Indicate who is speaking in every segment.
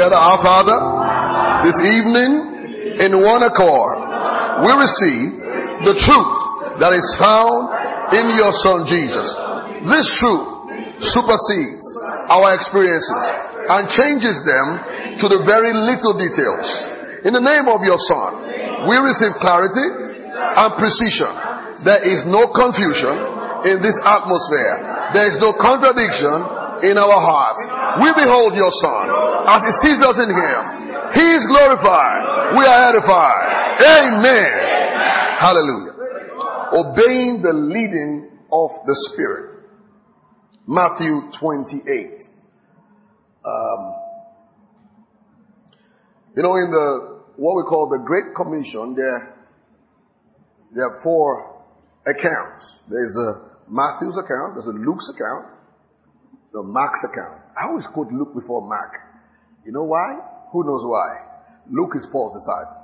Speaker 1: together, our Father, this evening in one accord, we receive the truth that is found in your Son Jesus. This truth supersedes our experiences and changes them to the very little details. In the name of your Son, we receive clarity and precision. There is no confusion in this atmosphere. There is no contradiction in our hearts. We behold your Son as he sees us in him. He is glorified. We are edified. Amen. Hallelujah. Obeying the leading of the Spirit. Matthew 28. In what we call the Great Commission, there are four accounts. There's a Matthew's account, there's a Luke's account, the Mark's account. I always quote Luke before Mark. You know why? Who knows why? Luke is Paul's disciple.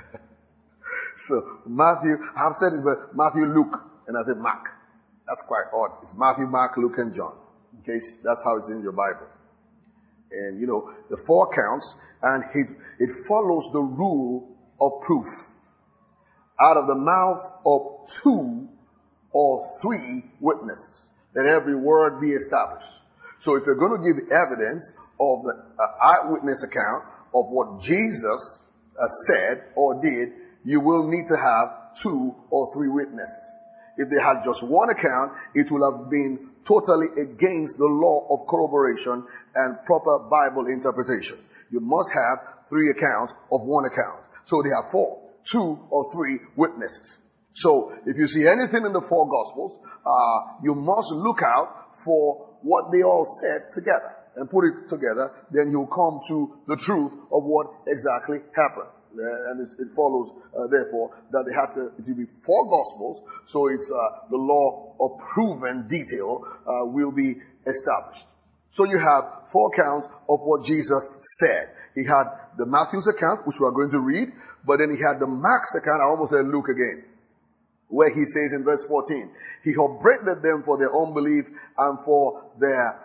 Speaker 1: So Matthew, I've said it, but Matthew, Luke, and I said Mark. That's quite odd. It's Matthew, Mark, Luke, and John. In case that's how it's in your Bible. And the four accounts, and it follows the rule of proof. Out of the mouth of 2 or 3 witnesses, let every word be established. So if you're going to give evidence of the eyewitness account of what Jesus said or did, you will need to have 2 or 3 witnesses. If they had just one account, it will have been totally against the law of corroboration and proper Bible interpretation. You must have 3 accounts of one account. So they have 4, 2 or 3 witnesses. So if you see anything in the 4 Gospels, you must look out for what they all said together and put it together. Then you'll come to the truth of what exactly happened. And it follows, therefore, that it will be 4 Gospels, so it's the law of proven detail will be established. So you have 4 accounts of what Jesus said. He had the Matthew's account, which we are going to read, but then he had the Mark's account. I almost said Luke again, where he says in verse 14, he upbraided them for their unbelief and for their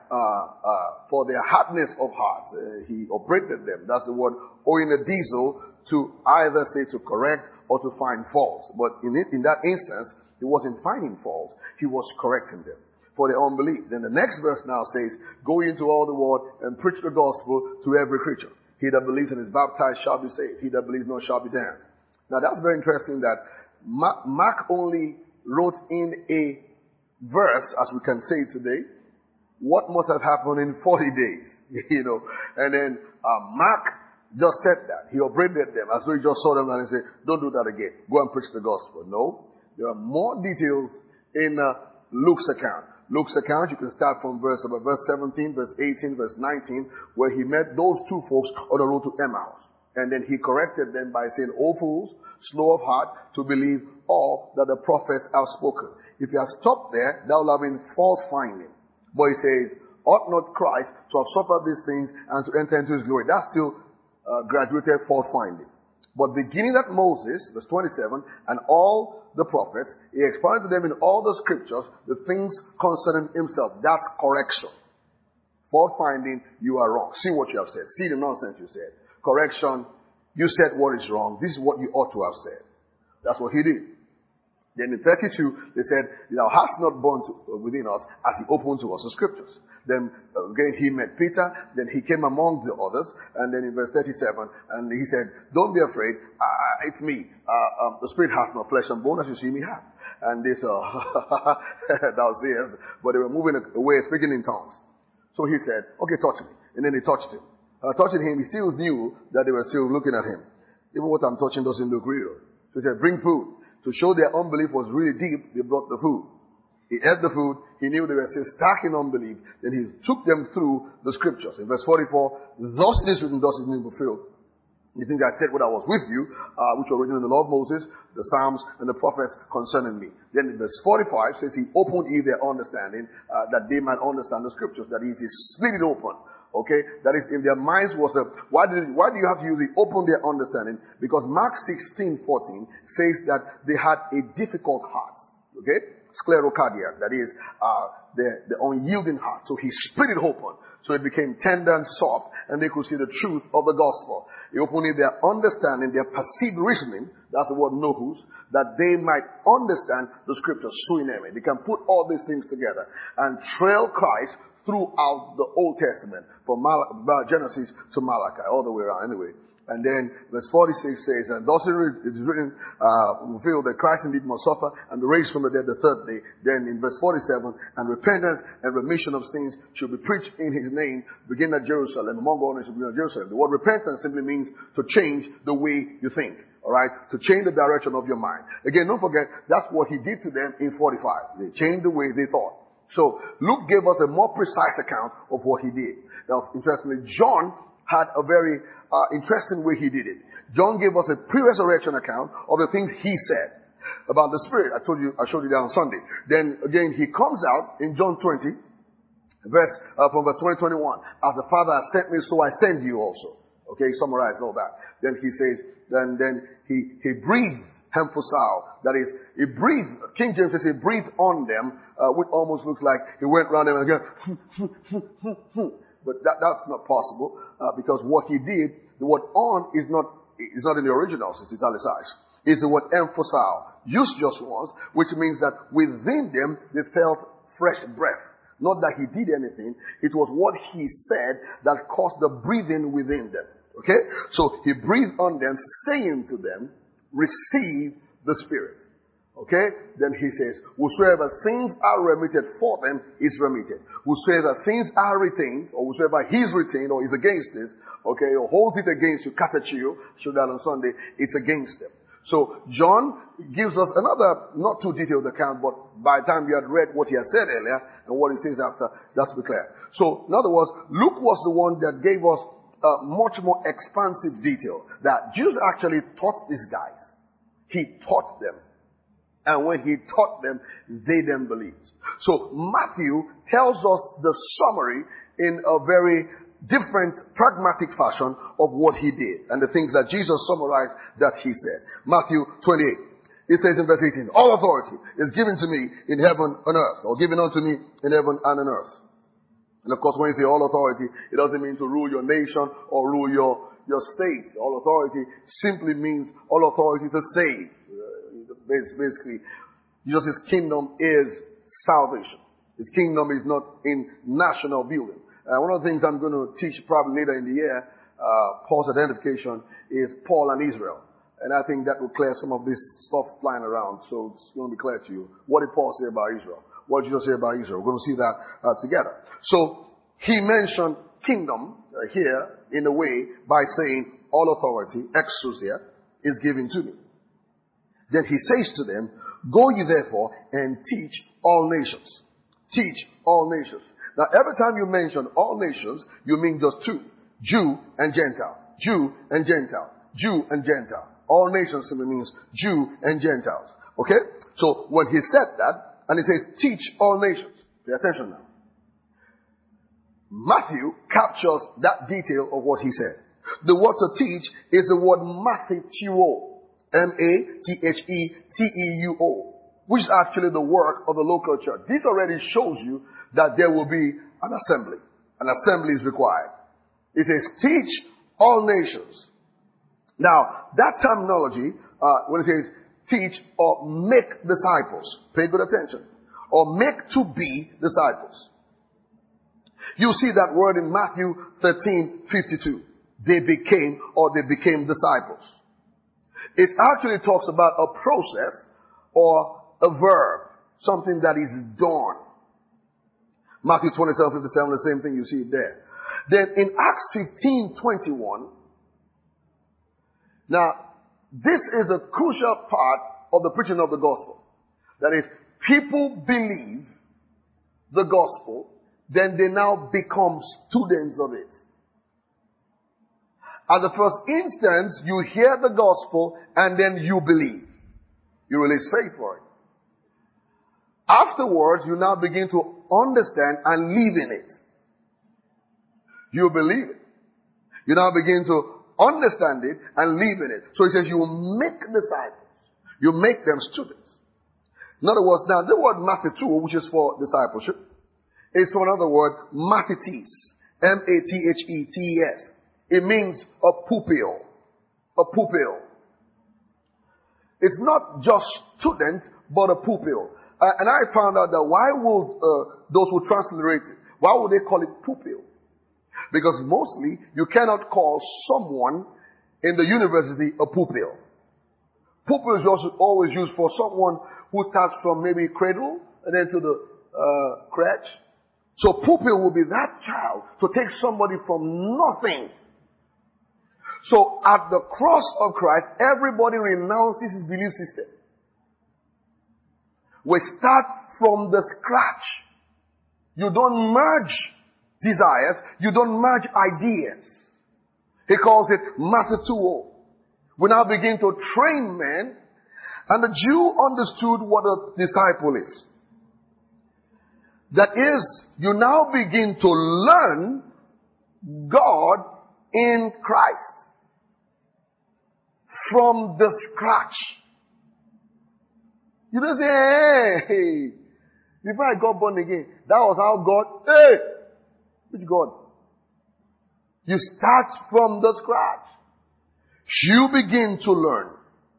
Speaker 1: hardness of heart. He upbraided them. That's the word oinodizo, to either say to correct or to find fault. But in that instance, he wasn't finding fault. He was correcting them for their unbelief. Then the next verse now says, go into all the world and preach the gospel to every creature. He that believes and is baptized shall be saved. He that believes not shall be damned. Now that's very interesting that Mark only wrote in a verse, as we can say today, what must have happened in 40 days, and then Mark just said that. He upbraided them as though he just saw them and he said, don't do that again. Go and preach the gospel. No. There are more details in Luke's account. Luke's account, you can start from verse 17, verse 18, verse 19, where he met those 2 folks on the road to Emmaus. And then he corrected them by saying, O fools, slow of heart to believe all that the prophets have spoken. If you have stopped there, that will have been fault finding. But he says, ought not Christ to have suffered these things and to enter into his glory? That's still graduated fault finding. But beginning at Moses, verse 27, and all the prophets, he expounded to them in all the scriptures the things concerning himself. That's correction. Fault finding, you are wrong. See what you have said. See the nonsense you said. Correction, you said what is wrong. This is what you ought to have said. That's what he did. Then in 32, they said, thou hast not borne within us as he opened to us the scriptures. Then again he met Peter, then he came among the others, and then in verse 37, and he said, don't be afraid, it's me. The spirit has no flesh and bone as you see me have. And they said, thou sayest, but they were moving away, speaking in tongues. So he said, okay, touch me. And then they touched him. Touching him, he still knew that they were still looking at him. Even what I'm touching doesn't look real. So he said, bring food. To show their unbelief was really deep, they brought the food. He ate the food. He knew they were still stuck in unbelief. Then he took them through the scriptures. In verse 44, thus it is written, thus it is fulfilled. You think I said what I was with you, which were written in the law of Moses, the Psalms, and the prophets concerning me. Then in verse 45 says he opened their understanding, that they might understand the scriptures, that is, he split it open. Okay, that is, in their minds was why do you have to use it? Open their understanding, because Mark 16:14 says that they had a difficult heart. Okay, sclerocardia, that is, the unyielding heart. So he split it open. So it became tender and soft, and they could see the truth of the gospel. It opened their understanding, their perceived reasoning, that's the word nous, that they might understand the scriptures suineme. They can put all these things together and trail Christ throughout the Old Testament, from Genesis to Malachi, all the way around anyway. And then verse 46 says, and thus it is written, fulfilled that Christ indeed must suffer and be raised from the dead the third day. Then in verse 47, and repentance and remission of sins should be preached in his name, begin at Jerusalem, among all nations begin at Jerusalem. The word repentance simply means to change the way you think. Alright? To change the direction of your mind. Again, don't forget, that's what he did to them in 45. They changed the way they thought. So, Luke gave us a more precise account of what he did. Now, interestingly, John had a very interesting way he did it. John gave us a pre-resurrection account of the things he said about the Spirit. I showed you that on Sunday. Then again, he comes out in John 20, from verse 20-21. As the Father has sent me, so I send you also. Okay, he summarized all that. Then he says, then he breathed Hemphosal. That is, he breathed, King James says he breathed on them, which almost looks like he went around them and again, but that's not possible, because what he did, the word on is not in the original, since it's italicized. It's the word emphosal, used just once, which means that within them they felt fresh breath. Not that he did anything, it was what he said that caused the breathing within them. Okay? So he breathed on them, saying to them, receive the Spirit. Okay? Then he says, whosoever sins are remitted for them is remitted. Whosoever sins are retained, or whosoever he's retained or is against it, okay, or holds it against you, katachio, showed that on Sunday, it's against them. So John gives us another not too detailed account, but by the time you had read what he had said earlier and what he says after, that's be clear. So in other words, Luke was the one that gave us much more expansive detail that Jesus actually taught these guys. He taught them. And when he taught them, they then believed. So Matthew tells us the summary in a very different, pragmatic fashion of what he did and the things that Jesus summarized that he said. Matthew 28. It says in verse 18, all authority is given to me in heaven and earth, or given unto me in heaven and on earth. And of course, when you say all authority, it doesn't mean to rule your nation or rule your state. All authority simply means all authority to save. Basically, Jesus' kingdom is salvation. His kingdom is not in national building. One of the things I'm going to teach probably later in the year, Paul's identification, is Paul and Israel. And I think that will clear some of this stuff flying around. So it's going to be clear to you. What did Paul say about Israel? What did Jesus say about Israel? We're going to see that together. So he mentioned kingdom here in a way by saying all authority, exousia, is given to me. Then he says to them, go ye therefore and teach all nations. Teach all nations. Now every time you mention all nations, you mean just two. Jew and Gentile. Jew and Gentile. Jew and Gentile. All nations simply means Jew and Gentiles. Okay? So when he said that, and he says, teach all nations. Pay attention now. Matthew captures that detail of what he said. The word to teach is the word mathetheuo. M-A-T-H-E-T-E-U-O, which is actually the work of the local church. This already shows you that there will be an assembly. An assembly is required. It says, teach all nations. Now, that terminology, when it says teach or make disciples, pay good attention, or make to be disciples. You see that word in Matthew 13:52. They became disciples. It actually talks about a process or a verb, something that is done. Matthew 27:57, the same thing, you see it there. Then in Acts 15:21, now this is a crucial part of the preaching of the gospel. That is, people believe the gospel, then they now become students of it. At the first instance, you hear the gospel and then you believe. You release faith for it. Afterwards, you now begin to understand and live in it. You believe it. You now begin to understand it and live in it. So he says you make disciples. You make them students. In other words, now the word mathetuo, which is for discipleship, is for another word, mathetes. Mathets. It means a pupil. A pupil. It's not just student, but a pupil. And I found out that why would those who translate it, why would they call it pupil? Because mostly you cannot call someone in the university a pupil. Pupil is also always used for someone who starts from maybe cradle and then to the crèche. So pupil will be that child to take somebody from nothing. So at the cross of Christ, everybody renounces his belief system. We start from the scratch. You don't merge desires. You don't merge ideas. He calls it mathetuo. We now begin to train men. And the Jew understood what a disciple is. That is, you now begin to learn God in Christ. From the scratch. You don't say, hey, before I got born again, that was how God, hey, which God? You start from the scratch. You begin to learn.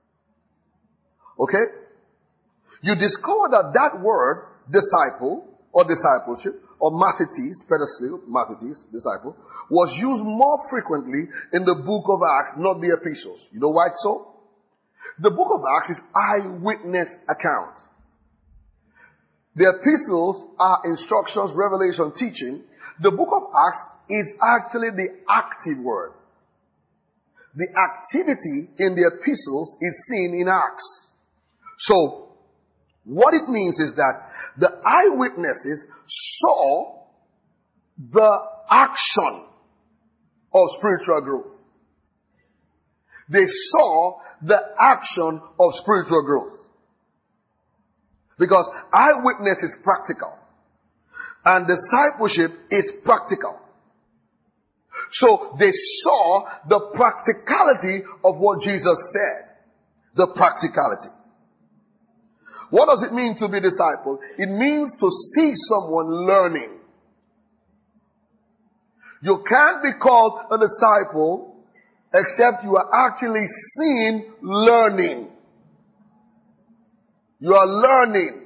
Speaker 1: Okay? You discover that word, disciple, or discipleship, or mathetes, mathetes, disciple, was used more frequently in the book of Acts, not the epistles. You know why it's so? The book of Acts is eyewitness account. The epistles are instructions, revelation, teaching. The book of Acts is actually the active word. The activity in the epistles is seen in Acts. So, what it means is that the eyewitnesses saw the action of spiritual growth. They saw the action of spiritual growth. Because eyewitness is practical. And discipleship is practical. So they saw the practicality of what Jesus said. The practicality. What does it mean to be a disciple? It means to see someone learning. You can't be called a disciple except you are actually seen learning. You are learning.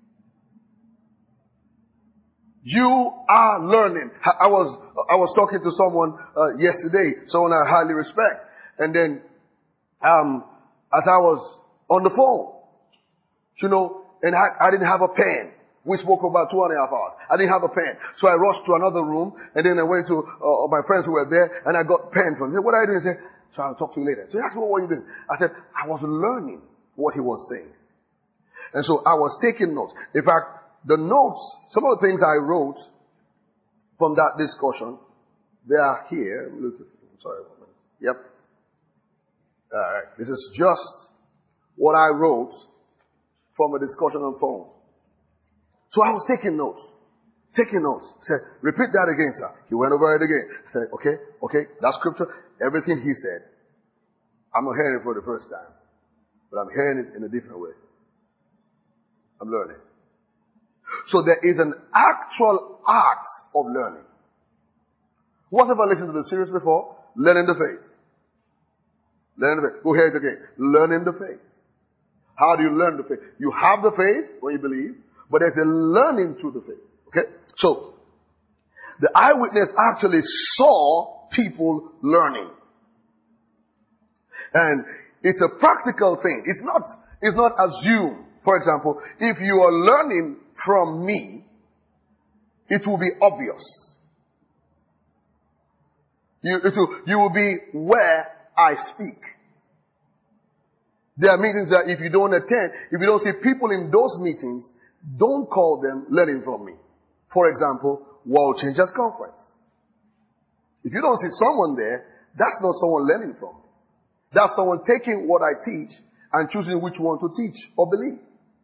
Speaker 1: You are learning. I was talking to someone yesterday, someone I highly respect, and then as I was on the phone, you know, and I didn't have a pen. We spoke for about 2.5 hours. I didn't have a pen. So I rushed to another room, and then I went to my friends who were there, and I got pen from them. What are you doing? He said, so I'll talk to you later. So he asked me, what are you doing? I said, I was learning what he was saying. And so I was taking notes. In fact, the notes, some of the things I wrote from that discussion, they are here. Look, I'm sorry, 1 minute. Yep. Alright. This is just what I wrote from a discussion on phone. So I was taking notes. Taking notes. I said, repeat that again, sir. He went over it again. I said, okay, that scripture, everything he said, I'm not hearing it for the first time. But I'm hearing it in a different way. I'm learning. So there is an actual art of learning. Who has ever listened to the series before? Learning the faith. Learning the faith. Go hear it again. Learning the faith. How do you learn the faith? You have the faith when you believe, but there's a learning through the faith. Okay? So, the eyewitness actually saw people learning. And it's a practical thing. It's not assumed. For example, if you are learning from me, it will be obvious. You will be where I speak. There are meetings that if you don't attend, if you don't see people in those meetings, don't call them learning from me. For example, World Changers Conference. If you don't see someone there, that's not someone learning from me. That's someone taking what I teach and choosing which one to teach or believe.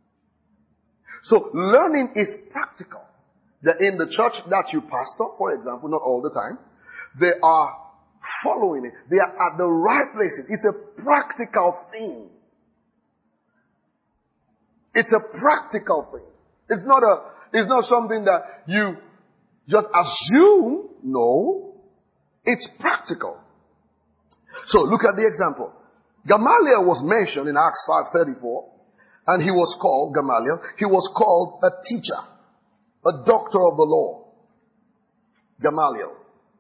Speaker 1: So learning is practical. That in the church that you pastor, for example, not all the time, they are following it. They are at the right places. It's a practical thing. It's a practical thing. It's not something that you just assume. No. It's practical. So look at the example. Gamaliel was mentioned in Acts 5:34, and he was called, Gamaliel, he was called a teacher, a doctor of the law. Gamaliel.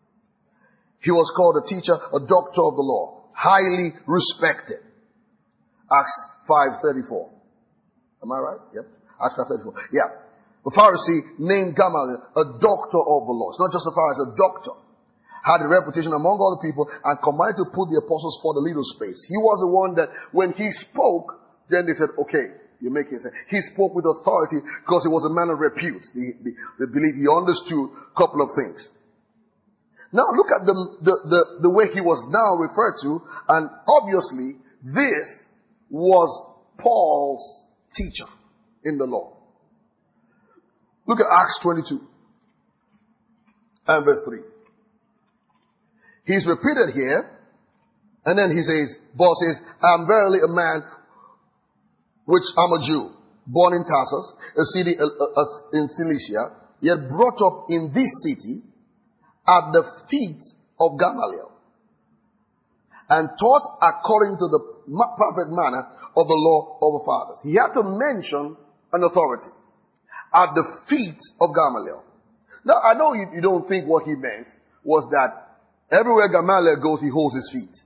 Speaker 1: He was called a teacher, a doctor of the law, highly respected. Acts 5:34. Am I right? Yep. Acts 5:34. Yeah. The Pharisee named Gamaliel a doctor of the law. It's not just a Pharisee, a doctor. Had a reputation among all the people and commanded to put the apostles for the little space. He was the one that when he spoke, then they said, okay, you're making sense. He spoke with authority because he was a man of repute. They believe he understood a couple of things. Now look at the way he was now referred to, and obviously this was Paul's teacher in the law. Look at Acts 22 and verse 3. He's repeated here, and then he says, Paul says, I am verily a man which I'm a Jew, born in Tarsus, a city in Cilicia, yet brought up in this city at the feet of Gamaliel, and taught according to the perfect manner of the law of the fathers. He had to mention an authority at the feet of Gamaliel. Now, I know you don't think what he meant was that everywhere Gamaliel goes, he holds his feet.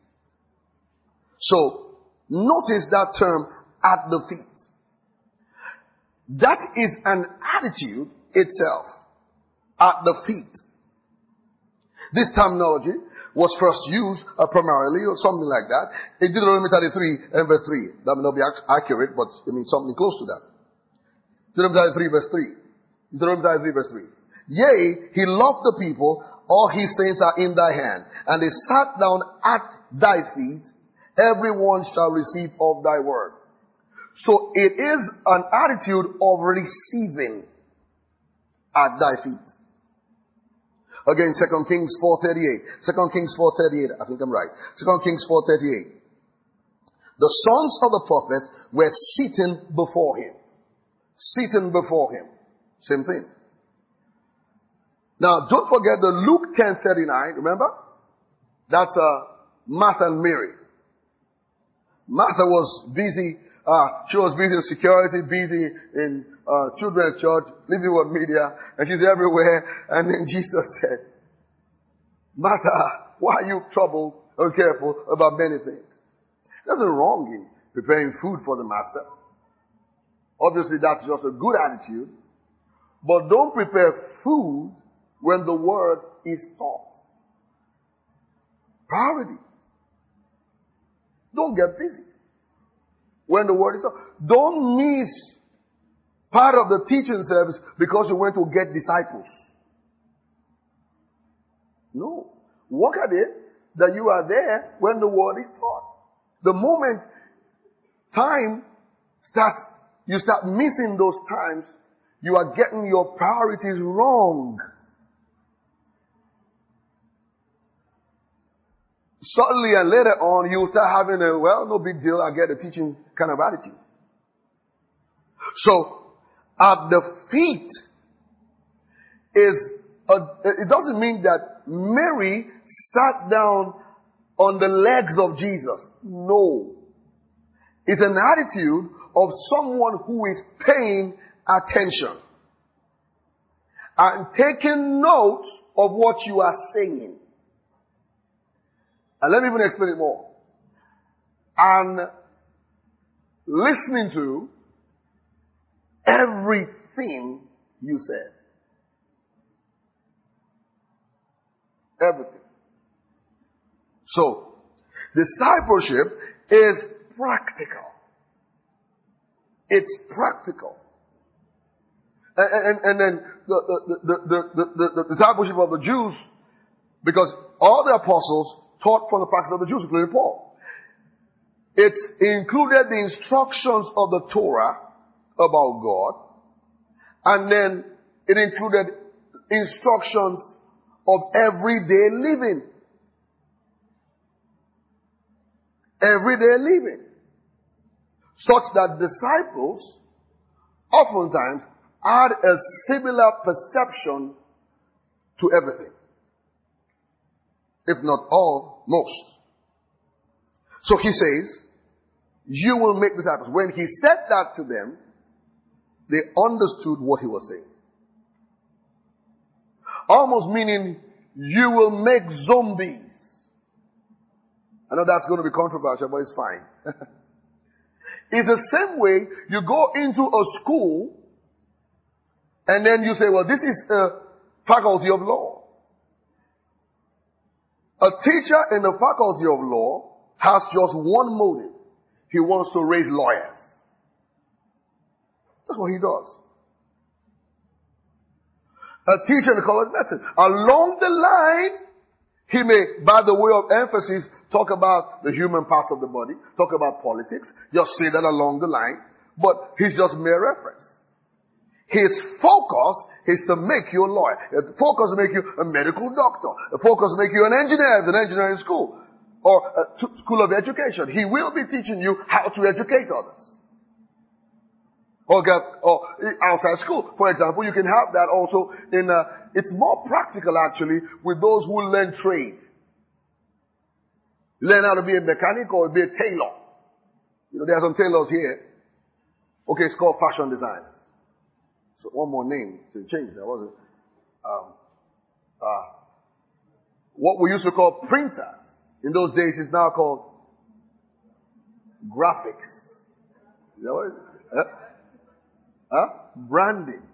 Speaker 1: So, notice that term, at the feet. That is an attitude itself. At the feet. This terminology was first used primarily, or something like that, in Deuteronomy 33 and verse 3. That may not be accurate, but it means something close to that. Deuteronomy 33 verse 3. Deuteronomy 33 verse 3. Yea, he loved the people, all his saints are in thy hand, and they sat down at thy feet, everyone shall receive of thy word. So it is an attitude of receiving at thy feet. Again, 2 Kings 4:38. 2 Kings 4:38. I think I'm right. 2 Kings 4:38. The sons of the prophets were sitting before him. Sitting before him. Same thing. Now, don't forget the Luke 10:39. Remember? That's Martha and Mary. Martha was busy. She was busy in security, busy in children's church, living with media, and she's everywhere. And then Jesus said, Martha, why are you troubled or careful about many things? There's nothing wrong in preparing food for the master. Obviously, that's just a good attitude. But don't prepare food when the word is taught. Priority. Don't get busy when the word is taught. Don't miss part of the teaching service because you went to get disciples. No. Work at it that you are there when the word is taught. The moment you start missing those times, you are getting your priorities wrong. Suddenly and later on, you'll start having no big deal, I get a teaching kind of attitude. So, at the feet it doesn't mean that Mary sat down on the legs of Jesus. No. It's an attitude of someone who is paying attention and taking note of what you are saying. And let me even explain it more. And listening to everything you said. Everything. So, discipleship is practical. It's practical. And then the discipleship of the Jews, because all the apostles taught from the practice of the Jews, including Paul. It included the instructions of the Torah about God, and then it included instructions of everyday living. Everyday living. Such that disciples oftentimes had a similar perception to everything. If not all, most. So he says, you will make disciples. When he said that to them, they understood what he was saying. Almost meaning, you will make zombies. I know that's going to be controversial, but it's fine. It's the same way you go into a school and then you say, well, this is a faculty of law. A teacher in the faculty of law has just one motive. He wants to raise lawyers. That's what he does. A teacher in the college of medicine. Along the line, he may, by the way of emphasis, talk about the human parts of the body, talk about politics, just say that along the line, but he's just mere reference. His focus is to make you a lawyer. The focus to make you a medical doctor. The focus to make you an engineer, an engineering school, or a school of education. He will be teaching you how to educate others. Or outside school. For example, you can have that also in it's more practical actually with those who learn trade. Learn how to be a mechanic or be a tailor. You know, there are some tailors here. Okay, it's called fashion designers. So one more name to change that, wasn't it? What we used to call printers in those days is now called graphics. You know what it is? Branding.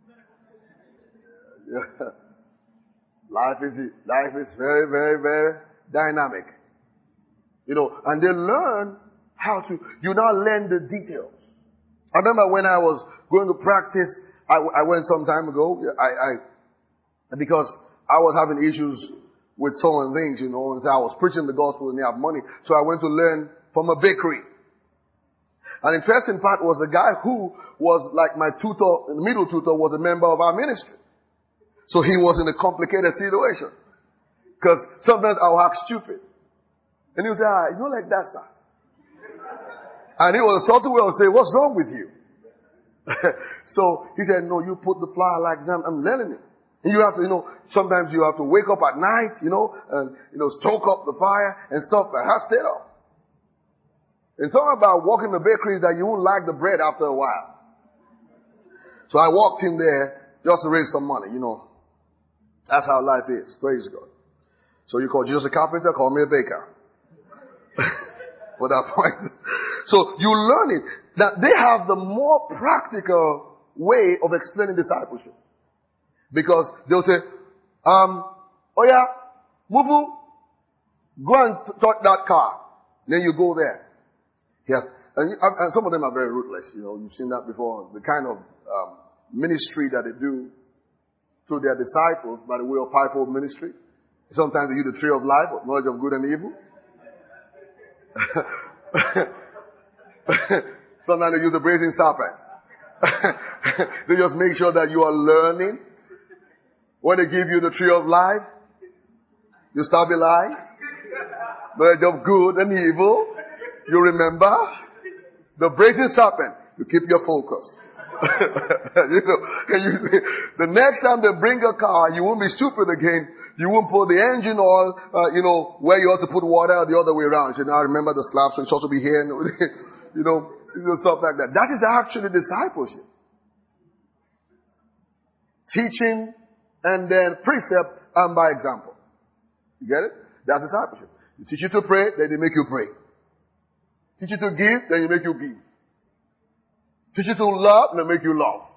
Speaker 1: Life is very, very, very dynamic. You know, and they learn how to, you now learn the details. I remember when I was going to practice, I went some time ago, because I was having issues with certain things, you know, and so I was preaching the gospel and they have money. So I went to learn from a bakery. An interesting part was the guy who was like my tutor, the middle tutor, was a member of our ministry. So he was in a complicated situation. Because sometimes I'll act stupid. And he'll say, you know like that, sir. And he was sort of well say, what's wrong with you? So he said, no, you put the flour like that. I'm learning it. And you have to, sometimes you have to wake up at night, and, stoke up the fire and stuff like that. Stay up. It's something about walking the bakery that you won't like the bread after a while. So I walked in there just to raise some money, That's how life is. Praise God. So you call Jesus a carpenter, call me a baker. For that point. So you learn it. That they have the more practical way of explaining discipleship. Because they'll say, oh yeah, Mubu, go and touch that car. Then you go there. Yes. And some of them are very ruthless, you've seen that before. The kind of ministry that they do to their disciples by the way of fivefold ministry. Sometimes they use the tree of life, of knowledge of good and evil. Sometimes they use the brazen serpent. They just make sure that you are learning. When they give you the tree of life, you stabilize. Knowledge of good and evil, you remember. The brazen serpent, you keep your focus. The next time they bring a car, you won't be stupid again. You won't put the engine oil, where you ought to put water, the other way around. You now remember the slab, so it's supposed to be here, stuff like that. That is actually discipleship. Teaching and then precept and by example. You get it? That's discipleship. You teach you to pray, then they make you pray. Teach you to give, then you make you give. Teach you to love, then make you love.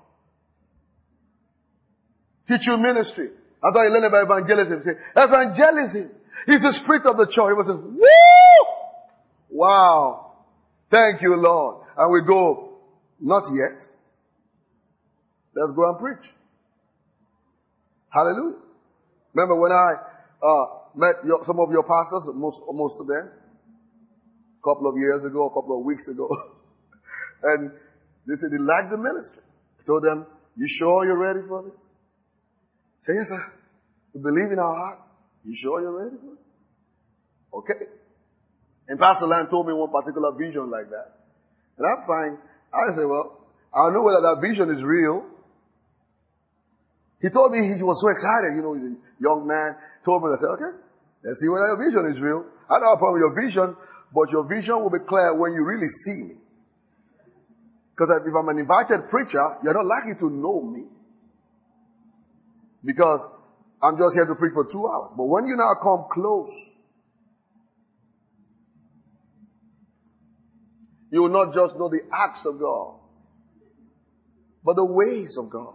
Speaker 1: Teach you ministry. I thought you learned about evangelism. Say, evangelism is the spirit of the church. He says, woo! Wow. Thank you, Lord. And we go, not yet. Let's go and preach. Hallelujah. Remember when I met some of your pastors, most of them, a couple of years ago, a couple of weeks ago, and they said they liked the ministry. I told them, you sure you're ready for this? Say, yes, sir. We believe in our heart. You sure you're ready for it? Okay. And Pastor Land told me one particular vision like that. And I'm fine. I say, well, I don't know whether that vision is real. He told me he was so excited. You know, he's a young man. Told me, I said, okay, let's see whether your vision is real. I don't have a problem with your vision, but your vision will be clear when you really see me. Because if I'm an invited preacher, you're not likely to know me. Because I'm just here to preach for 2 hours. But when you now come close, you will not just know the acts of God, but the ways of God.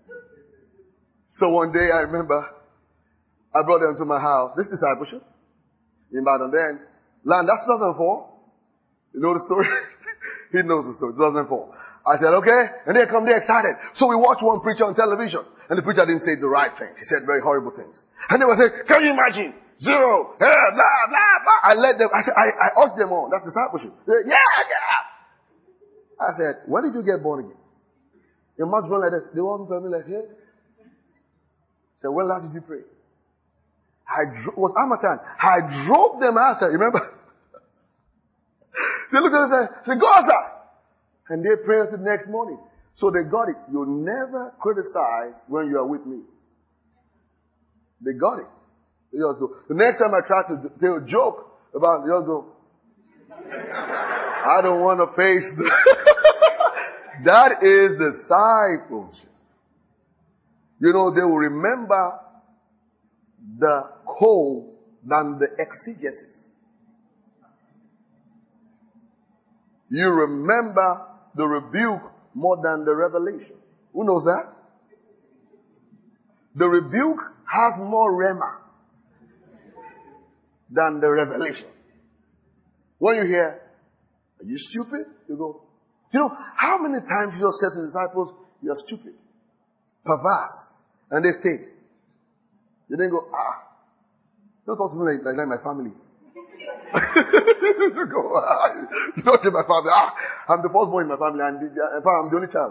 Speaker 1: So one day I remember I brought them to my house. This discipleship in Ibadan then. Land, that's 2004. You know the story? He knows the story. 2004. I said, okay. And they come, they're excited. So we watched one preacher on television. And the preacher didn't say the right things. He said very horrible things. And they were saying, can you imagine? Zero. Blah, blah, blah. I led them. I said, I urged them on. That's discipleship. They said, yeah. I said, when did you get born again? Your mouth run like this. They want to tell me like, here. I said, when last did you pray? It was Amatan. I drove them outside. Remember? They looked at us and said, go outside. And they prayed the next morning. So they got it. You never criticize when you are with me. They got it. They just go. The next time I try to tell a joke about it, they just go, I don't want to face the That is discipleship. You know, they will remember the code than the exegesis. You remember the rebuke more than the revelation. Who knows that? The rebuke has more rhema than the revelation. When you hear, are you stupid? You go, you know, how many times Jesus said to the disciples, you are stupid, perverse, and they stayed. They didn't go, don't talk to me like my family. You don't get my family. I'm the firstborn in my family, and I'm the only child.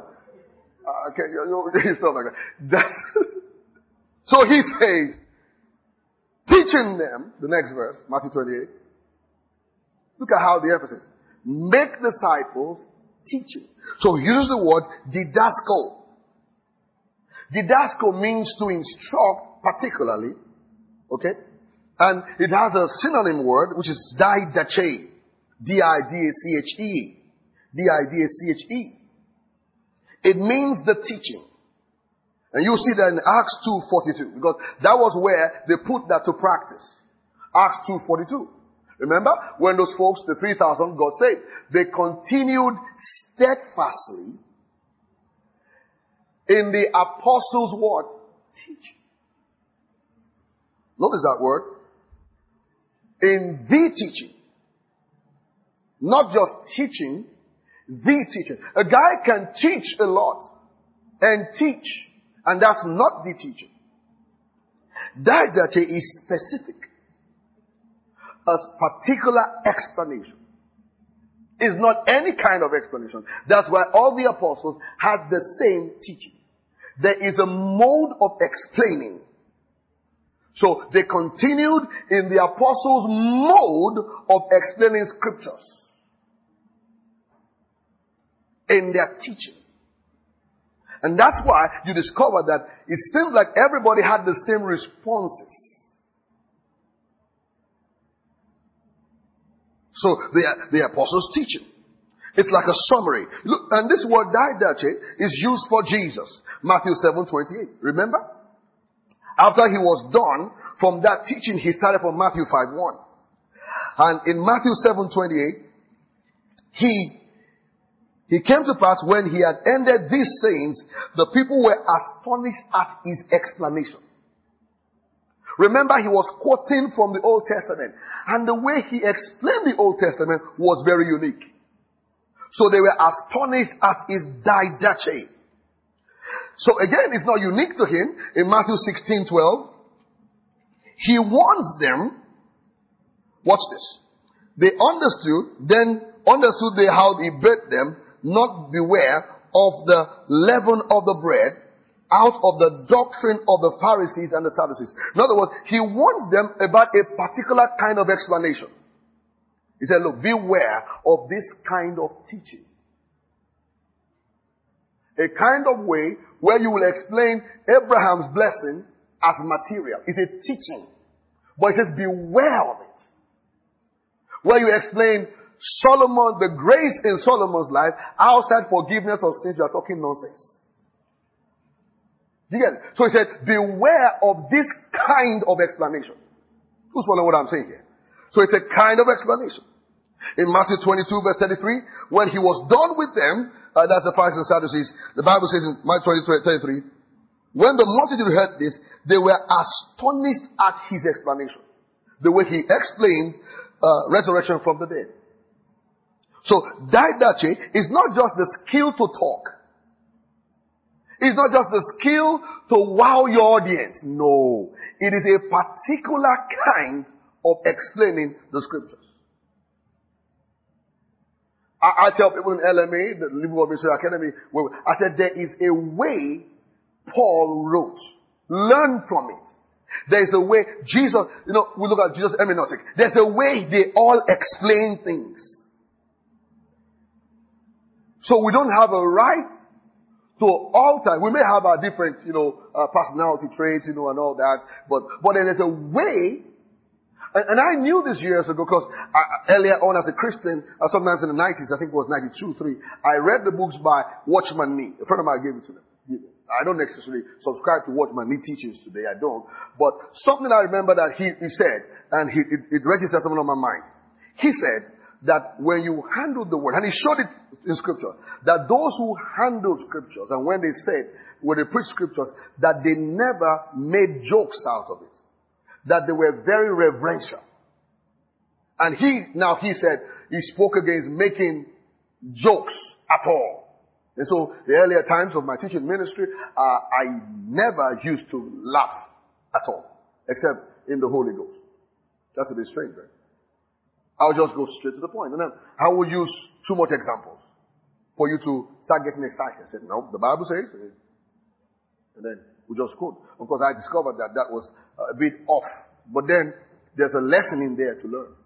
Speaker 1: Stuff like that. So he says, teaching them, the next verse, Matthew 28. Look at how the emphasis. Make disciples teaching. So he uses the word didasko. Didasko means to instruct particularly. Okay? And it has a synonym word, which is didache. D-I-D-A-C-H-E. D-I-D-A-C-H-E. It means the teaching. And you see that in Acts 2:42, because that was where they put that to practice. Acts 2:42. Remember, when those folks, the 3,000, got saved, they continued steadfastly in the apostles' word, teaching. Notice that word. In the teaching. Not just teaching, the teaching. A guy can teach a lot and teach, and that's not the teaching. Didache is specific. A particular explanation. It's not any kind of explanation. That's why all the apostles had the same teaching. There is a mode of explaining. So they continued in the apostles' mode of explaining scriptures. In their teaching. And that's why you discover that it seems like everybody had the same responses. So the apostles' teaching. It's like a summary. Look, and this word didache is used for Jesus. Matthew 7:28. Remember? After he was done from that teaching, he started from Matthew 5:1. And in Matthew 7:28, he came to pass when he had ended these sayings, the people were astonished at his explanation. Remember, he was quoting from the Old Testament. And the way he explained the Old Testament was very unique. So they were astonished at his didache. So again, it's not unique to him. In Matthew 16:12, he warns them. Watch this. They understood they how he bade them not beware of the leaven of the bread out of the doctrine of the Pharisees and the Sadducees. In other words, he warns them about a particular kind of explanation. He said, look, beware of this kind of teaching. A kind of way where you will explain Abraham's blessing as material. It's a teaching. But it says beware of it. Where you explain Solomon, the grace in Solomon's life, outside forgiveness of sins, you are talking nonsense. Do you get it? So he said, beware of this kind of explanation. Who's following what I'm saying here? So it's a kind of explanation. In Matthew 22 verse 33, when he was done with them, that's the Pharisees and Sadducees, the Bible says in Matthew 23, when the multitude heard this, they were astonished at his explanation. The way he explained resurrection from the dead. So, didache is not just the skill to talk. It's not just the skill to wow your audience. No. It is a particular kind of explaining the scriptures. I tell people in LMA, the Living Word Ministry Academy, I said there is a way Paul wrote. Learn from it. There's a way Jesus, we look at Jesus hermeneutic. There's a way they all explain things. So we don't have a right to alter. We may have our different, personality traits, and all that. But there is a way. And I knew this years ago because earlier on as a Christian, sometimes in the 90s, I think it was 92, 3, I read the books by Watchman Nee. A friend of mine gave it to me. I don't necessarily subscribe to Watchman Nee teachings today. I don't. But something I remember that he said, and it registered something on my mind. He said that when you handle the word, and he showed it in scripture, that those who handled scriptures, and when they preached scriptures, that they never made jokes out of it. That they were very reverential. And he said, he spoke against making jokes at all. And so, the earlier times of my teaching ministry, I never used to laugh at all. Except in the Holy Ghost. That's a bit strange, right? I'll just go straight to the point. And then I will use too much examples for you to start getting excited. I said, no, the Bible says. And then we just quote. Of course, I discovered that was a bit off. But then there's a lesson in there to learn.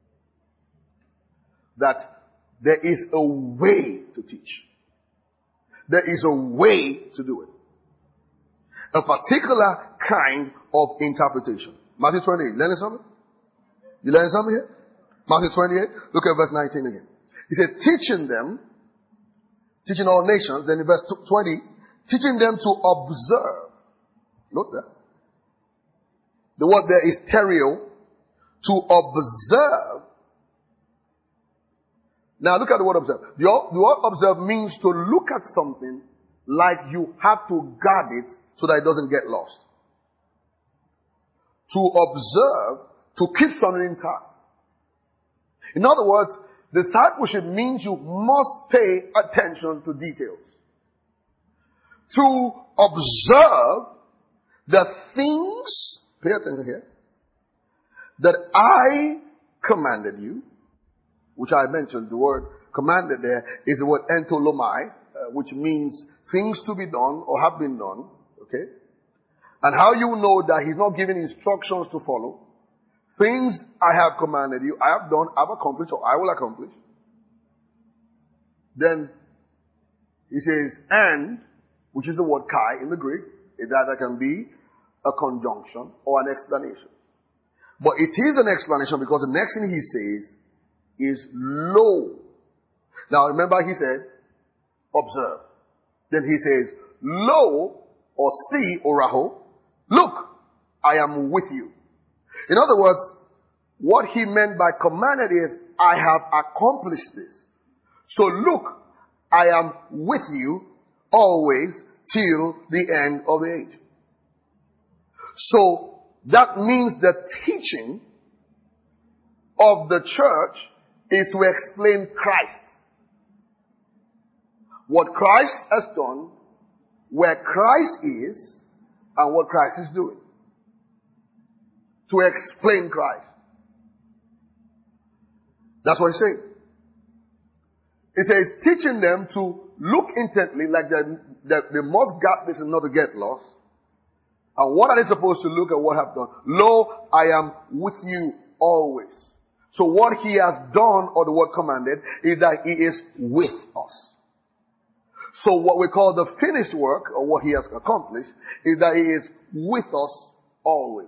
Speaker 1: That there is a way to teach. There is a way to do it. A particular kind of interpretation. Matthew 28. Learning something? You learning something here? Matthew 28. Look at verse 19 again. He says, teaching all nations. Then in verse 20, teaching them to observe. Note that. The word there is terio, to observe. Now look at the word observe. The word observe means to look at something like you have to guard it so that it doesn't get lost. To observe, to keep something intact. In other words, discipleship means you must pay attention to details. To observe the things, pay attention here, that I commanded you, which I mentioned, the word commanded there is the word entolomai, which means things to be done or have been done, okay? And how you know that he's not giving instructions to follow. Things I have commanded you, I have done, I've accomplished, or I will accomplish. Then he says, and, which is the word kai in the Greek, it either can be a conjunction or an explanation. But it is an explanation because the next thing he says is lo. Now remember he said, observe. Then he says, lo, or see, or raho, look, I am with you. In other words, what he meant by commanded is, I have accomplished this. So look, I am with you always till the end of the age. So that means the teaching of the church is to explain Christ. What Christ has done, where Christ is, and what Christ is doing. To explain Christ. That's what he's saying. He says, teaching them to look intently, like they must guard this and not to get lost. And what are they supposed to look at? What have done? Lo, I am with you always. So what he has done, or the word commanded, is that he is with us. So what we call the finished work, or what he has accomplished, is that he is with us always.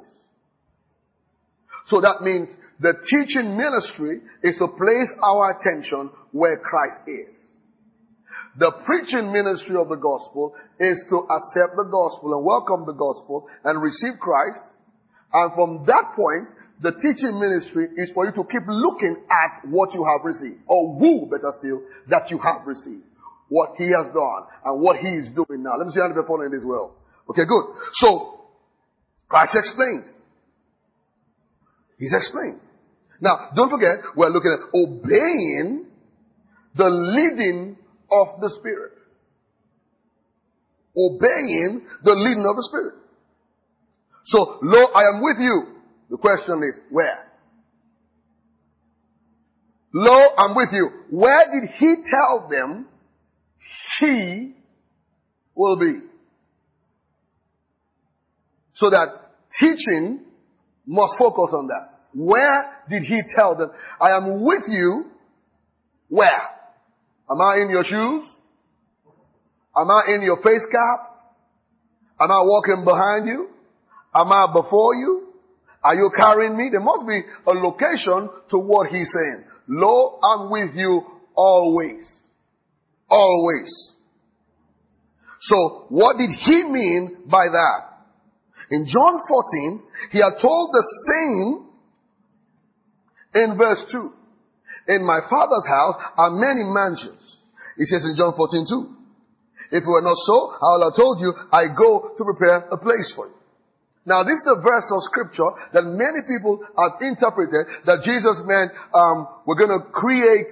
Speaker 1: So that means the teaching ministry is to place our attention where Christ is. The preaching ministry of the gospel is to accept the gospel and welcome the gospel and receive Christ. And from that point, the teaching ministry is for you to keep looking at what you have received, or who, better still, that you have received. What he has done and what he is doing now. Let me see how you're following this well. Okay, good. So, Christ explained. He's explained. Now, don't forget, we're looking at obeying the leading of the Spirit. Obeying the leading of the Spirit. So, lo, I am with you. The question is, where? Lo, I'm with you. Where did he tell them he will be? So that teaching must focus on that. Where did he tell them? I am with you. Where? Am I in your shoes? Am I in your face cap? Am I walking behind you? Am I before you? Are you carrying me? There must be a location to what he's saying. Lo, I'm with you always. Always. So, what did he mean by that? In John 14, he had told the same in verse 2. In my Father's house are many mansions. He says in John 14:2. If it were not so, I would have told you, I go to prepare a place for you. Now, this is a verse of scripture that many people have interpreted that Jesus meant, we're going to create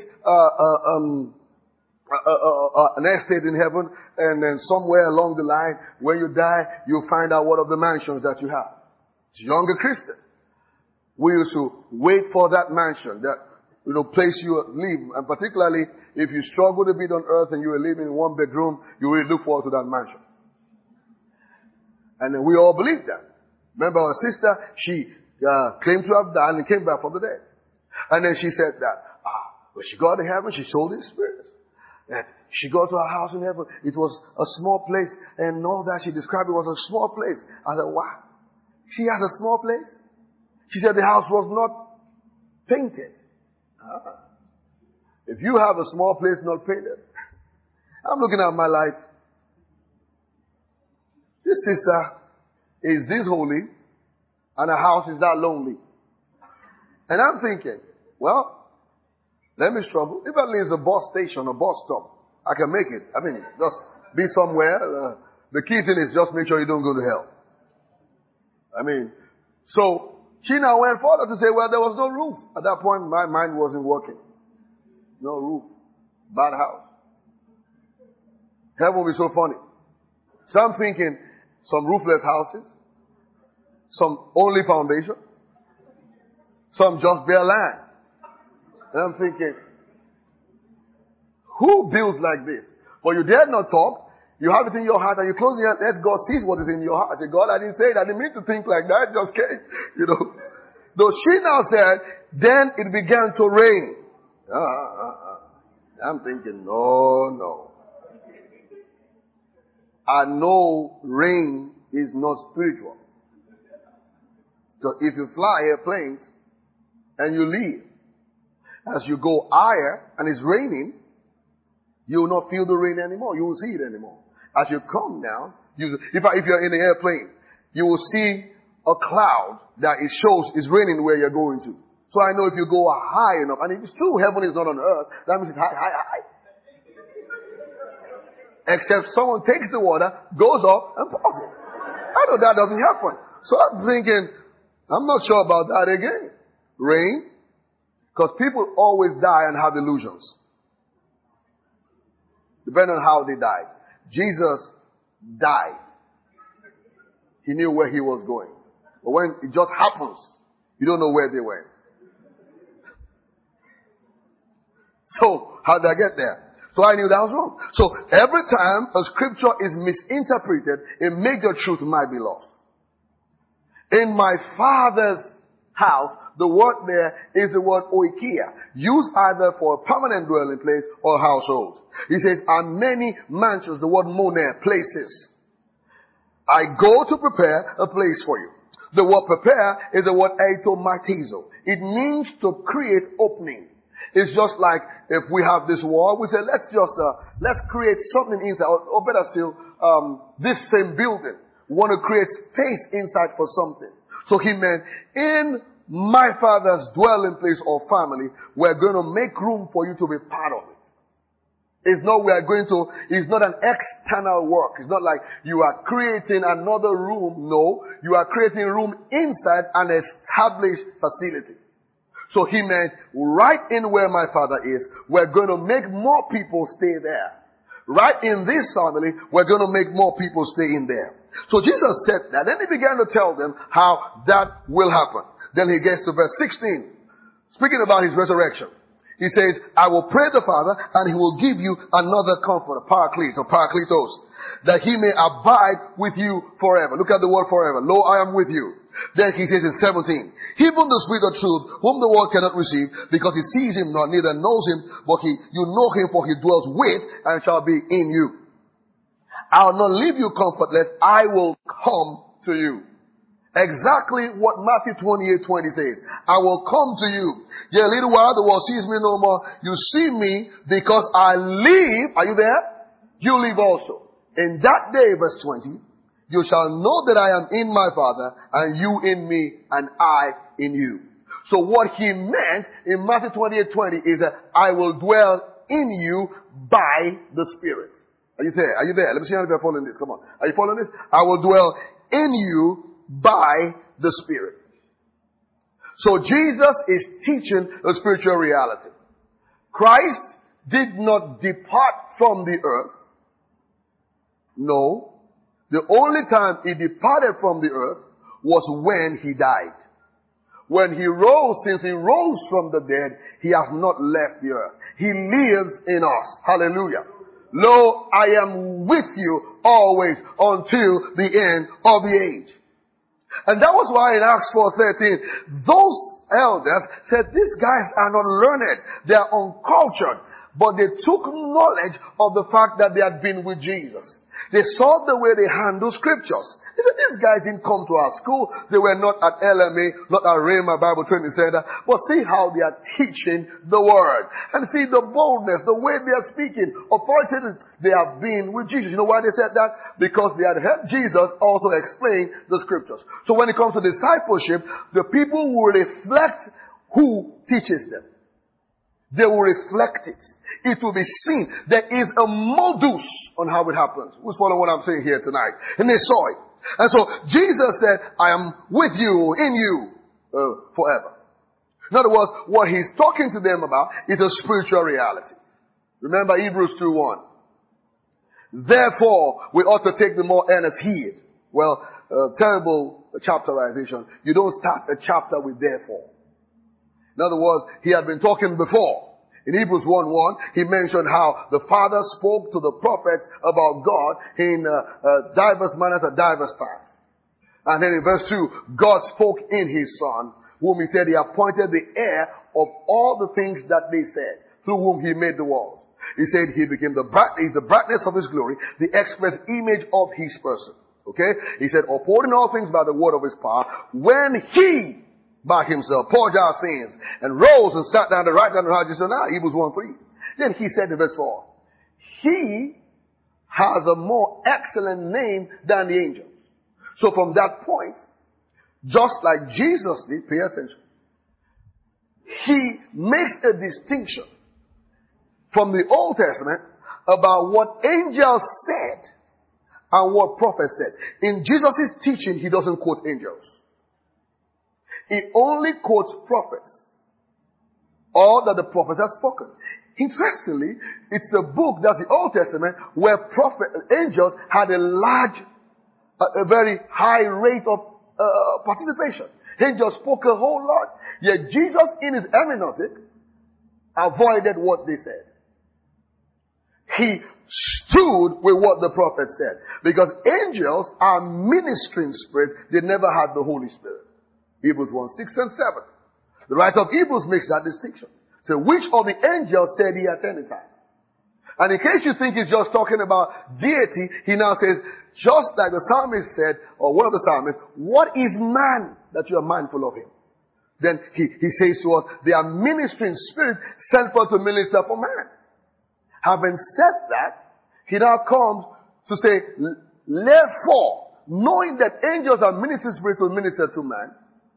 Speaker 1: an estate in heaven, and then somewhere along the line, when you die, you'll find out what of the mansions that you have. As younger Christian, we used to wait for that mansion, that place you live, and particularly if you struggle a bit on earth and you are living in one bedroom, you will look forward to that mansion. And then we all believe that. Remember our sister, she claimed to have died and came back from the dead. And then she said that, when she got to heaven, she sold his spirit. And she got to her house in heaven. It was a small place, and all that she described, it was a small place. I said, wow, she has a small place? She said the house was not painted. If you have a small place not painted, I'm looking at my life. This sister is this holy, and her house is that lonely. And I'm thinking, well, let me struggle. If at least a bus station, a bus stop, I can make it. I mean, just be somewhere. The key thing is just make sure you don't go to hell. I mean, so she now went further to say, well, there was no roof. At that point, my mind wasn't working. No roof. Bad house. Heaven will be so funny. So I'm thinking, some roofless houses, some only foundation, some just bare land. And I'm thinking, who builds like this? But you dare not talk. You have it in your heart and you close your eyes. God sees what is in your heart. I say, God, I didn't say it. I didn't mean to think like that. It just came, Though she now said, then it began to rain. I'm thinking, no. I know rain is not spiritual. So if you fly airplanes and you leave, as you go higher and it's raining, you will not feel the rain anymore. You will see it anymore. As you come down, if you're in the airplane, you will see a cloud that it shows is raining where you're going to. So I know if you go high enough, and if it's true heaven is not on earth, that means it's high. Except someone takes the water, goes up, and pours it. I know that doesn't happen. So I'm thinking, I'm not sure about that again. Rain. Because people always die and have illusions. Depending on how they died. Jesus died. He knew where he was going. But when it just happens, you don't know where they went. So, how did I get there? So I knew that was wrong. So every time a scripture is misinterpreted, a major truth might be lost. In my Father's house, the word there is the word oikia, used either for a permanent dwelling place or household. He says, and many mansions, the word moneh, places. I go to prepare a place for you. The word prepare is the word eitomatizo. It means to create opening. It's just like if we have this wall, we say, let's create something inside, or better still, this same building. We want to create space inside for something. So he meant, in my Father's dwelling place or family, we're going to make room for you to be part of it. It's not it's not an external work. It's not like you are creating another room. No, you are creating room inside an established facility. So he meant, right in where my Father is, we're going to make more people stay there. Right in this family, we're going to make more people stay in there. So Jesus said that. Then he began to tell them how that will happen. Then he gets to verse 16, speaking about his resurrection. He says, I will pray the Father, and he will give you another comforter, paraclete or parakletos, that he may abide with you forever. Look at the word forever. Lo, I am with you. Then he says in 17, even the Spirit of truth, whom the world cannot receive, because it sees him not, neither knows him, but you know him, for he dwells with and shall be in you. I will not leave you comfortless. I will come to you. Exactly what Matthew 28:20 says. I will come to you. Yet a little while the world sees me no more. You see me because I live. Are you there? You live also. In that day, verse 20, you shall know that I am in my Father, and you in me, and I in you. So what he meant in Matthew 28:20 is that I will dwell in you by the Spirit. Are you there? Are you there? Let me see how you're following this. Come on. Are you following this? I will dwell in you by the Spirit. So Jesus is teaching a spiritual reality. Christ did not depart from the earth. No. The only time he departed from the earth was when he died. When he rose, since he rose from the dead, he has not left the earth. He lives in us. Hallelujah. Lo, I am with you always until the end of the age. And that was why in Acts 4:13, those elders said, these guys are not learned. They are uncultured. But they took knowledge of the fact that they had been with Jesus. They saw the way they handle scriptures. They said, these guys didn't come to our school. They were not at LMA, not at Rhema Bible Training Center. But see how they are teaching the word. And see the boldness, the way they are speaking. Authoritative, they have been with Jesus. You know why they said that? Because they had heard Jesus also explain the scriptures. So when it comes to discipleship, the people will reflect who teaches them. They will reflect it. It will be seen. There is a modus on how it happens. Who's following what I'm saying here tonight? And they saw it. And so Jesus said, I am with you, in you, forever. In other words, what he's talking to them about is a spiritual reality. Remember Hebrews 2:1. Therefore, we ought to take the more earnest heed. Well, terrible chapterization. You don't start a chapter with therefore. In other words, he had been talking before. In Hebrews 1:1, he mentioned how the Father spoke to the prophets about God in diverse manners at diverse times. And then in verse 2, God spoke in his Son, whom he said he appointed the heir of all the things that they said, through whom he made the world. He said he became the brightness of his glory, the express image of his person. Okay? He said, upholding all things by the word of his power, when he by himself purged our sins and rose and sat down at the right hand of God. So now, Hebrews 1:3. Then he said in verse 4, he has a more excellent name than the angels. So from that point, just like Jesus did, pay attention, he makes a distinction from the Old Testament about what angels said and what prophets said. In Jesus' teaching, he doesn't quote angels. He only quotes prophets. All that the prophets have spoken. Interestingly, it's a book, that's the Old Testament, where angels had a very high rate of participation. Angels spoke a whole lot. Yet Jesus, in his hermeneutic, avoided what they said. He stood with what the prophet said. Because angels are ministering spirits. They never had the Holy Spirit. Hebrews 1, 6 and 7. The writer of Hebrews makes that distinction. So which of the angels said he at any time? And in case you think he's just talking about deity, he now says, just like the psalmist said, or one of the psalmists, what is man that you are mindful of him? Then he says to us, they are ministering spirits sent forth to minister for man. Having said that, he now comes to say, therefore, knowing that angels are ministering spirits to minister to man,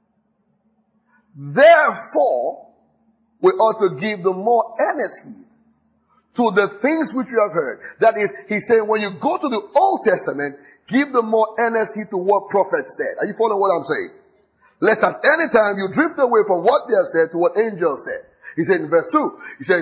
Speaker 1: therefore, we ought to give the more earnest heed to the things which you have heard. That is, he's saying when you go to the Old Testament, give the more earnest heed to what prophets said. Are you following what I'm saying? Lest at any time you drift away from what they have said to what angels said. He said in verse 2, he says,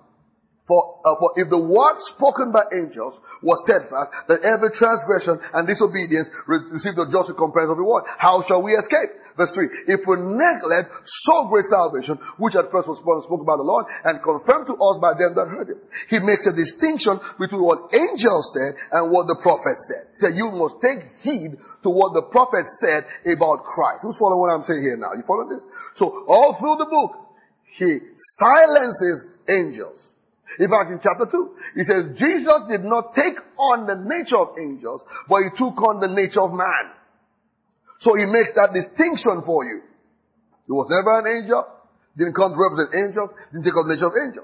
Speaker 1: For if the word spoken by angels was steadfast, that every transgression and disobedience received the just recompense of the word, how shall we escape? Verse 3, if we neglect so great salvation, which at first was spoken by the Lord, and confirmed to us by them that heard him. He makes a distinction between what angels said and what the prophet said. He said, you must take heed to what the prophet said about Christ. Who's following what I'm saying here now? You following this? So all through the book, he silences angels. In fact, in chapter 2, he says, Jesus did not take on the nature of angels, but he took on the nature of man. So he makes that distinction for you. He was never an angel, didn't come to represent angels, didn't take on the nature of angels.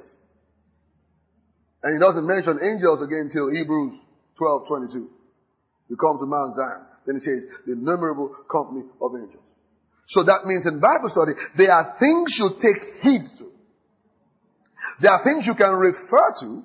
Speaker 1: And he doesn't mention angels again until Hebrews 12:22. He comes to Mount Zion. Then he says, the innumerable company of angels. So that means in Bible study, there are things you take heed to. There are things you can refer to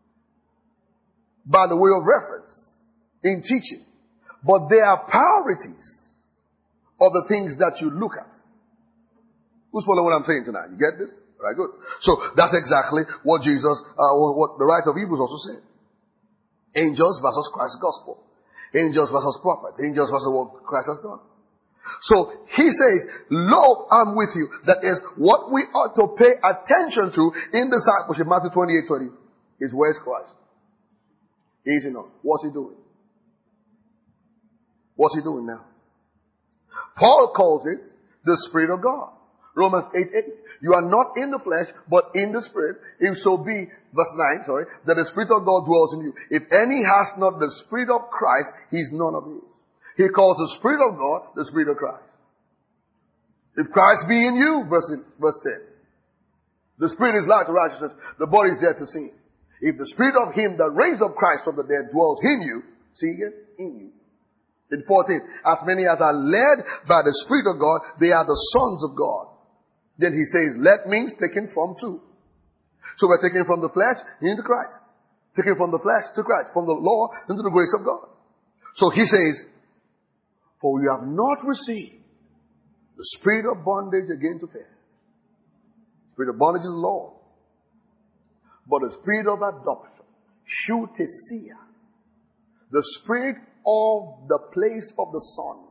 Speaker 1: by the way of reference in teaching. But there are priorities of the things that you look at. Who's following what I'm saying tonight? You get this? All right, good. So that's exactly what Jesus, what the writer of Hebrews also said. Angels versus Christ's gospel. Angels versus prophets. Angels versus what Christ has done. So he says, lo, I'm with you. That is what we ought to pay attention to in discipleship. Matthew 28:20 is where's Christ? Easy enough. What's he doing? What's he doing now? Paul calls it the Spirit of God. Romans 8:8. You are not in the flesh, but in the Spirit. If so be, verse 9, that the Spirit of God dwells in you. If any has not the Spirit of Christ, he is none of his. He calls the Spirit of God the Spirit of Christ. If Christ be in you, verse 10. The Spirit is life to righteousness. The body is dead to sin. If the Spirit of him that raised up Christ from the dead dwells in you, see again, in you. In 14, as many as are led by the Spirit of God, they are the sons of God. Then he says, let means taken from two. So we're taking from the flesh into Christ. Taking from the flesh to Christ. From the law into the grace of God. So he says, for we have not received the spirit of bondage again to fear. Spirit of bondage is law. But the spirit of adoption, hutesia, the spirit of the place of the Son,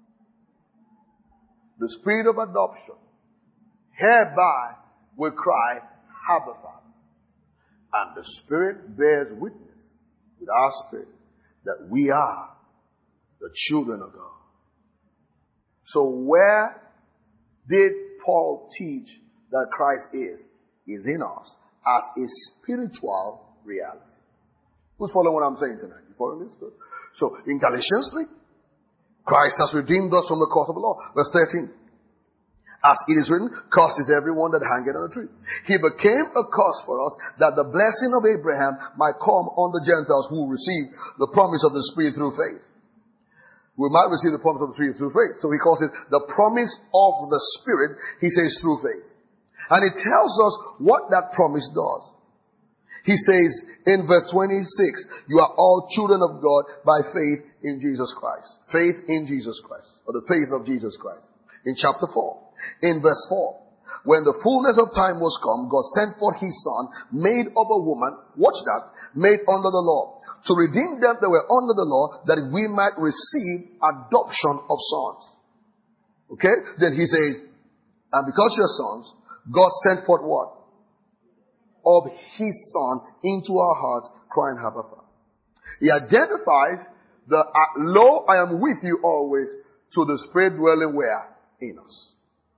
Speaker 1: the spirit of adoption, hereby we cry, Abba, Father. And the Spirit bears witness with our spirit that we are the children of God. So where did Paul teach that Christ is in us as a spiritual reality? Who's following what I'm saying tonight? You following this? Good. So in Galatians 3, Christ has redeemed us from the curse of the law. Verse 13. As it is written, cursed is everyone that hangeth on a tree. He became a curse for us, that the blessing of Abraham might come on the Gentiles who receive the promise of the Spirit through faith. We might receive the promise of the Spirit through faith. So he calls it the promise of the Spirit, he says, through faith. And it tells us what that promise does. He says in verse 26, you are all children of God by faith in Jesus Christ. Faith in Jesus Christ, or the faith of Jesus Christ. In chapter 4. In verse 4, when the fullness of time was come, God sent forth his Son, made of a woman, watch that, made under the law, to redeem them that were under the law, that we might receive adoption of sons. Okay? Then he says, and because you're sons, God sent forth what? Of his Son into our hearts, crying, Abba, Father. He identifies the, lo, I am with you always, to the Spirit dwelling where? in us.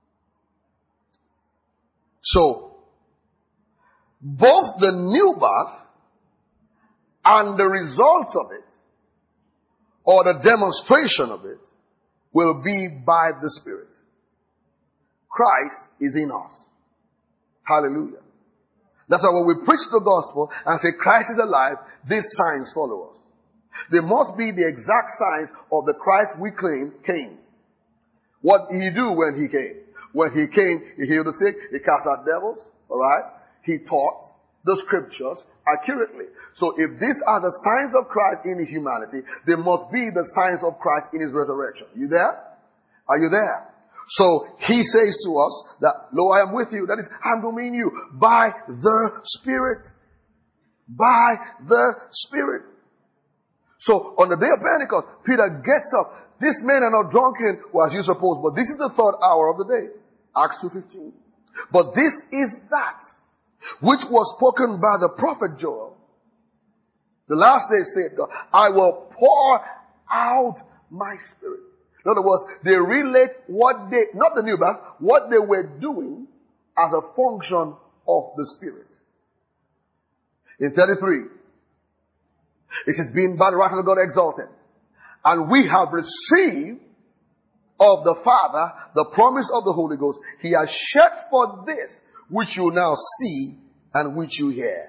Speaker 1: So, both the new birth and the results of it, or the demonstration of it, will be by the Spirit. Christ is in us. Hallelujah. That's why when we preach the gospel and say Christ is alive, these signs follow us. They must be the exact signs of the Christ we claim came. What did he do when he came? When he came, he healed the sick, he cast out devils, alright? He taught the scriptures accurately. So if these are the signs of Christ in his humanity, they must be the signs of Christ in his resurrection. You there? Are you there? So he says to us that, lo, I am with you. That is, I'm doing you by the Spirit. By the Spirit. So on the day of Pentecost, Peter gets up. These men are not drunken, well, as you suppose, but this is the third hour of the day. Acts 2:15. But this is that which was spoken by the prophet Joel. The last day said God, I will pour out my Spirit. In other words, they relate what they, not the new birth, what they were doing as a function of the Spirit. In 33, it says, being by the right hand of God exalted. And we have received of the Father the promise of the Holy Ghost. He has shed for this, which you now see and which you hear.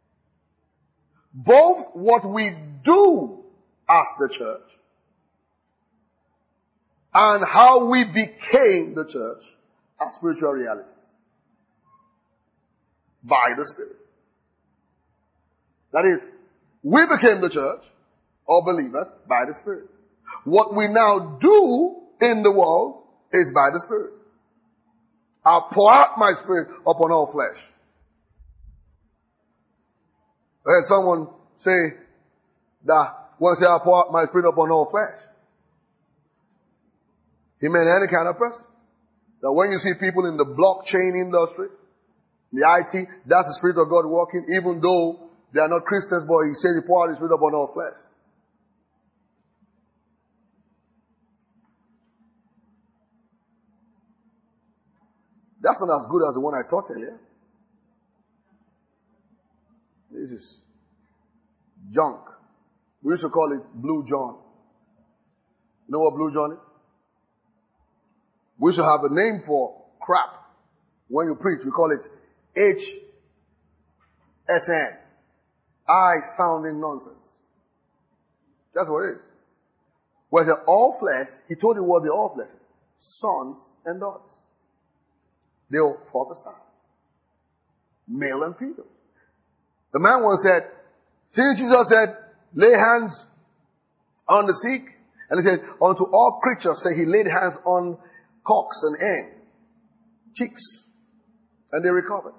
Speaker 1: Both what we do as the church and how we became the church are spiritual realities. By the Spirit. That is, we became the church, or believers, by the Spirit. What we now do in the world is by the Spirit. I'll pour out my Spirit upon all flesh. I heard someone say that when I say I'll pour out my Spirit upon all flesh, he meant any kind of person. That when you see people in the blockchain industry, the IT, that's the Spirit of God working, even though they are not Christians, but he says he pour out his Spirit upon all flesh. That's not as good as the one I taught earlier. This is junk. We used to call it Blue John. You know what Blue John is? We used to have a name for crap. When you preach, we call it HSN. I sounding nonsense. That's what it is. Where the all flesh, he told you what the all flesh is. Sons and daughters. They will prophesy. Male and female. The man once said, since Jesus said, lay hands on the sick, and he said, unto all creatures, say he laid hands on cocks and hen, chicks, and they recovered.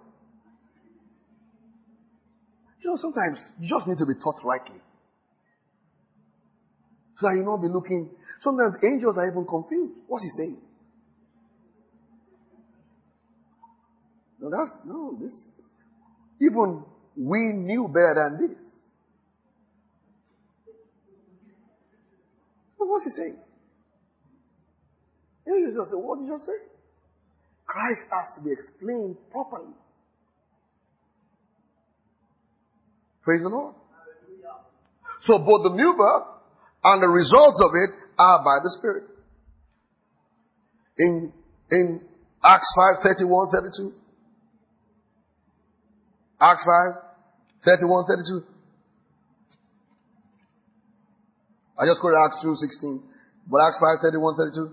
Speaker 1: You know, sometimes you just need to be taught rightly. So that you not be looking. Sometimes angels are even confused. What's he saying? This. Even we knew better than this. But what's he saying? You just say, what did you just say? Christ has to be explained properly. Praise the Lord. So both the new birth and the results of it are by the Spirit. In Acts 5:31-32. Acts 5:31-32. I just quoted Acts 2:16. But Acts 5:31-32.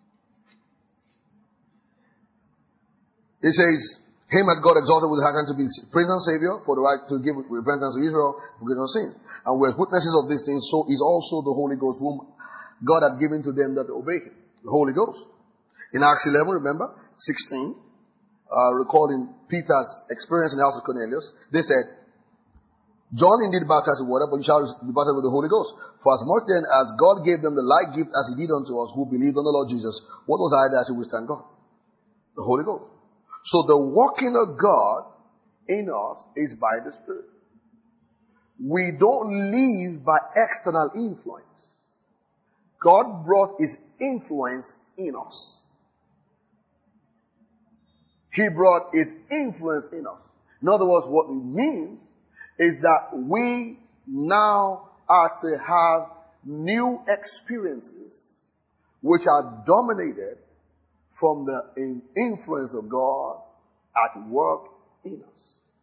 Speaker 1: It says, him had God exalted with high hand to be Prince and Savior for the right to give repentance to Israel for forgiveness of sins. And we're witnesses of these things, so is also the Holy Ghost whom God had given to them that obey him. The Holy Ghost. In Acts 11, remember, 16, recalling Peter's experience in the house of Cornelius, they said, John indeed baptized with water, but you shall be baptized with the Holy Ghost. For as much then as God gave them the like gift as he did unto us who believed on the Lord Jesus, what was I that should withstand God? The Holy Ghost. So the working of God in us is by the Spirit. We don't live by external influence. God brought his influence in us. He brought his influence in us. In other words, what it means is that we now are to have new experiences which are dominated from the influence of God at work in us.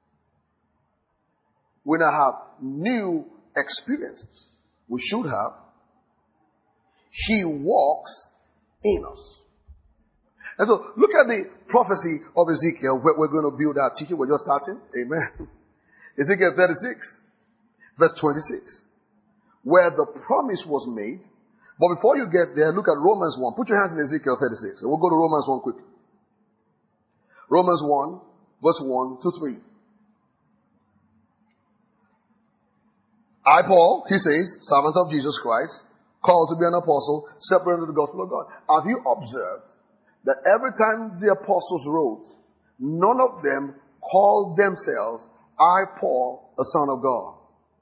Speaker 1: We now have new experiences. We should have. He walks in us. And so, look at the prophecy of Ezekiel. We're going to build our teaching. We're just starting. Amen. Ezekiel 36, verse 26. Where the promise was made. But before you get there, look at Romans 1. Put your hands in Ezekiel 36. And we'll go to Romans 1 quickly. Romans 1, verse 1 to 3. I, Paul, he says, servant of Jesus Christ, called to be an apostle, separated to the gospel of God. Have you observed that every time the apostles wrote, none of them called themselves, I, Paul, a son of God.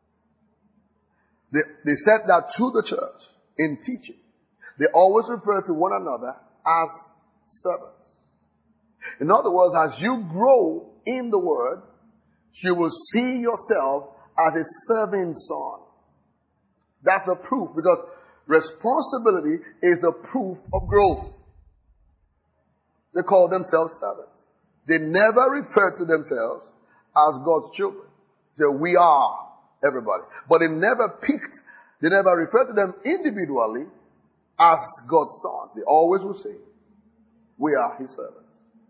Speaker 1: They said that to the church in teaching. They always refer to one another as servants. In other words, as you grow in the word, you will see yourself as a serving son. That's the proof, because responsibility is the proof of growth. They call themselves servants. They never refer to themselves as God's children. They say, we are everybody. But they never refer to them individually as God's son. They always will say, we are his servants.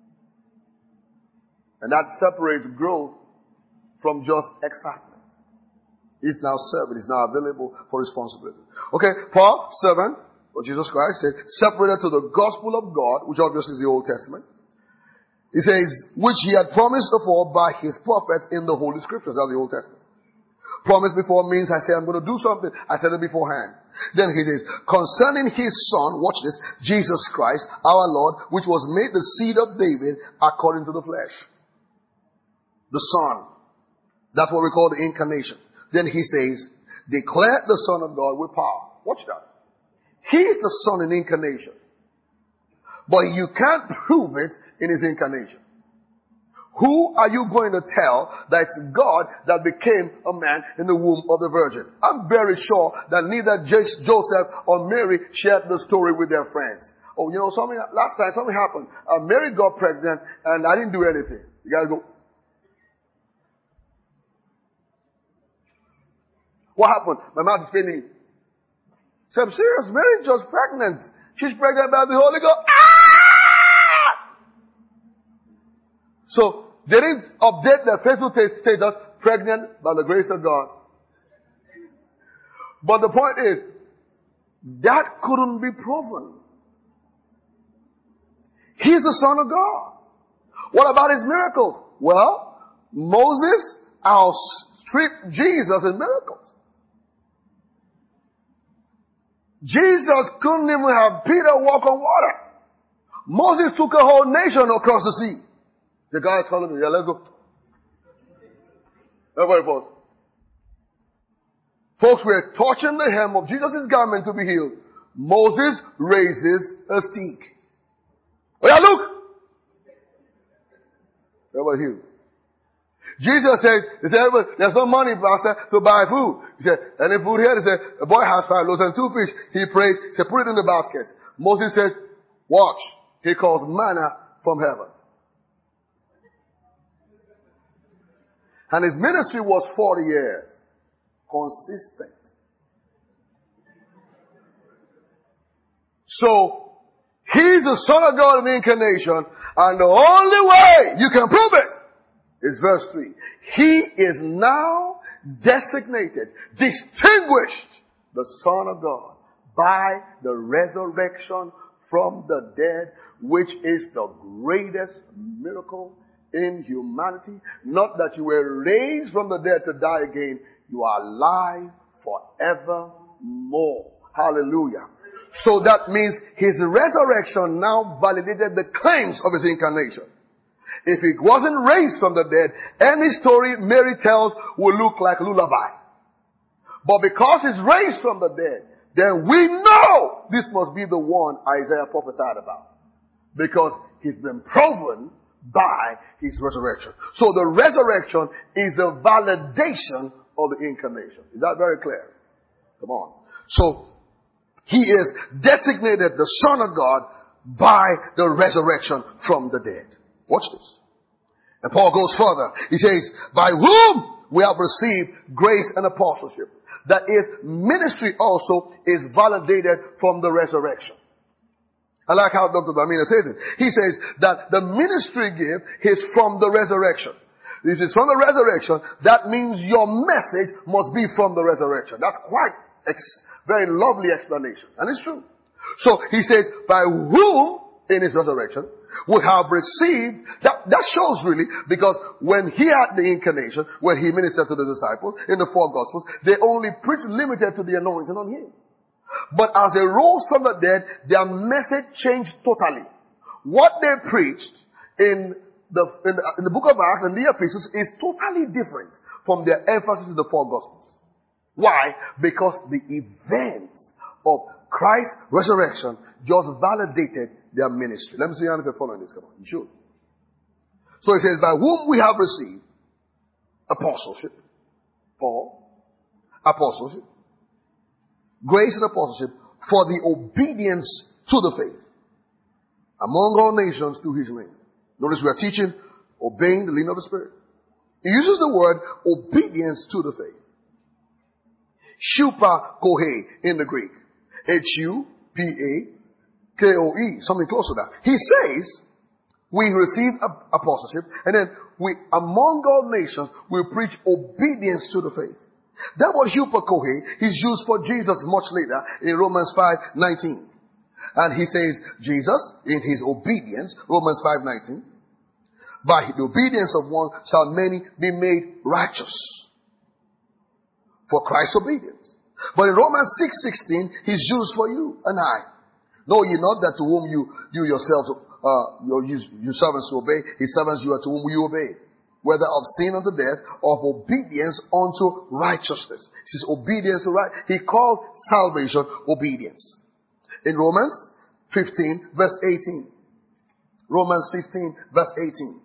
Speaker 1: And that separates growth from just excitement. He's now serving. He's now available for responsibility. Okay, Paul, servant of Jesus Christ, said, separated to the gospel of God, which obviously is the Old Testament. He says, which he had promised before by his prophets in the Holy Scriptures. That's the Old Testament. Promise before means I say I'm going to do something. I said it beforehand. Then he says, concerning his son, watch this, Jesus Christ, our Lord, which was made the seed of David according to the flesh. The Son. That's what we call the incarnation. Then he says, declare the Son of God with power. Watch that. He is the Son in incarnation. But you can't prove it in his incarnation. Who are you going to tell that it's God that became a man in the womb of the Virgin? I'm very sure that neither Joseph or Mary shared the story with their friends. Oh, you know, last time something happened. Mary got pregnant and I didn't do anything. You gotta go. What happened? My mouth is paining. So I'm serious. Mary's just pregnant. She's pregnant by the Holy Ghost. Ah! So they didn't update their Facebook status, pregnant by the grace of God. But the point is, that couldn't be proven. He's the Son of God. What about his miracles? Well, Moses outstripped Jesus in miracles. Jesus couldn't even have Peter walk on water. Moses took a whole nation across the sea. The guy is calling me, yeah, let's go. Everybody pause. Folks, we're touching the hem of Jesus' garment to be healed. Moses raises a stick. Oh yeah, look! Everybody healed. Jesus says, he said, there's no money, pastor, to buy food. He said, any food here? He said, a boy has 5 loaves and 2 fish. He prayed, he said, put it in the basket. Moses said, watch. He calls manna from heaven. And his ministry was 40 years. Consistent. So, he's the Son of God in the incarnation, and the only way you can prove it is verse 3. He is now designated, distinguished, the Son of God by the resurrection from the dead, which is the greatest miracle in humanity. Not that you were raised from the dead to die again. You are alive forevermore. Hallelujah. So that means his resurrection now validated the claims of his incarnation. If he wasn't raised from the dead, any story Mary tells will look like lullaby. But because he's raised from the dead, then we know this must be the one Isaiah prophesied about. Because he's been proven by his resurrection. So the resurrection is the validation of the incarnation. Is that very clear? Come on. So he is designated the Son of God by the resurrection from the dead. Watch this. And Paul goes further. He says, by whom we have received grace and apostleship. That is, ministry also is validated from the resurrection. I like how Dr. Bamina says it. He says that the ministry gift is from the resurrection. If it's from the resurrection, that means your message must be from the resurrection. That's quite very lovely explanation. And it's true. So he says, by whom in his resurrection we have received, that shows really, because when he had the incarnation, when he ministered to the disciples in the four gospels, they only preached limited to the anointing on him. But as they rose from the dead, their message changed totally. What they preached in the book of Acts and the epistles is totally different from their emphasis in the four gospels. Why? Because the events of Christ's resurrection just validated their ministry. Let me see if you're following this. Come on, you should. So it says, by whom we have received apostleship, Paul, apostleship, grace and apostleship for the obedience to the faith among all nations through his name. Notice we are teaching obeying the leading of the Spirit. He uses the word obedience to the faith. Shupa kohe in the Greek. H-U-P-A-K-O-E. Something close to that. He says, we receive apostleship, and then we, among all nations, we preach obedience to the faith. That word hupakohe is used for Jesus much later in Romans 5:19. And he says, Jesus, in his obedience, Romans 5:19, by the obedience of one shall many be made righteous. For Christ's obedience. But in Romans 6:16, he's used for you and I. Know ye not that to whom you yourselves, you servants obey, his servants you are to whom you obey. Whether of sin unto death, or of obedience unto righteousness. This is obedience to right. He called salvation obedience. In Romans 15 verse 18. Romans 15 verse 18.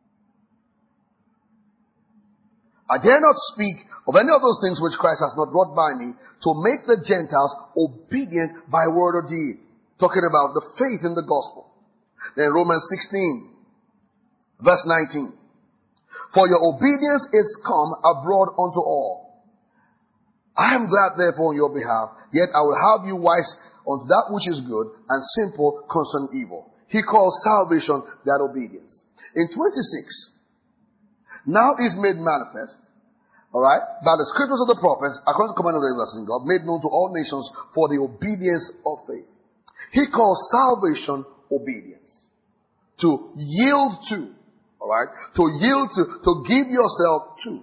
Speaker 1: I dare not speak of any of those things which Christ has not brought by me, to make the Gentiles obedient by word or deed. Talking about the faith in the gospel. Then Romans 16 verse 19. For your obedience is come abroad unto all. I am glad therefore on your behalf, yet I will have you wise unto that which is good, and simple concerning evil. He calls salvation that obedience. In 26, now is made manifest, alright, by the scriptures of the prophets, according to the command of the everlasting God, made known to all nations for the obedience of faith. He calls salvation obedience. To yield to. Alright? To yield to give yourself to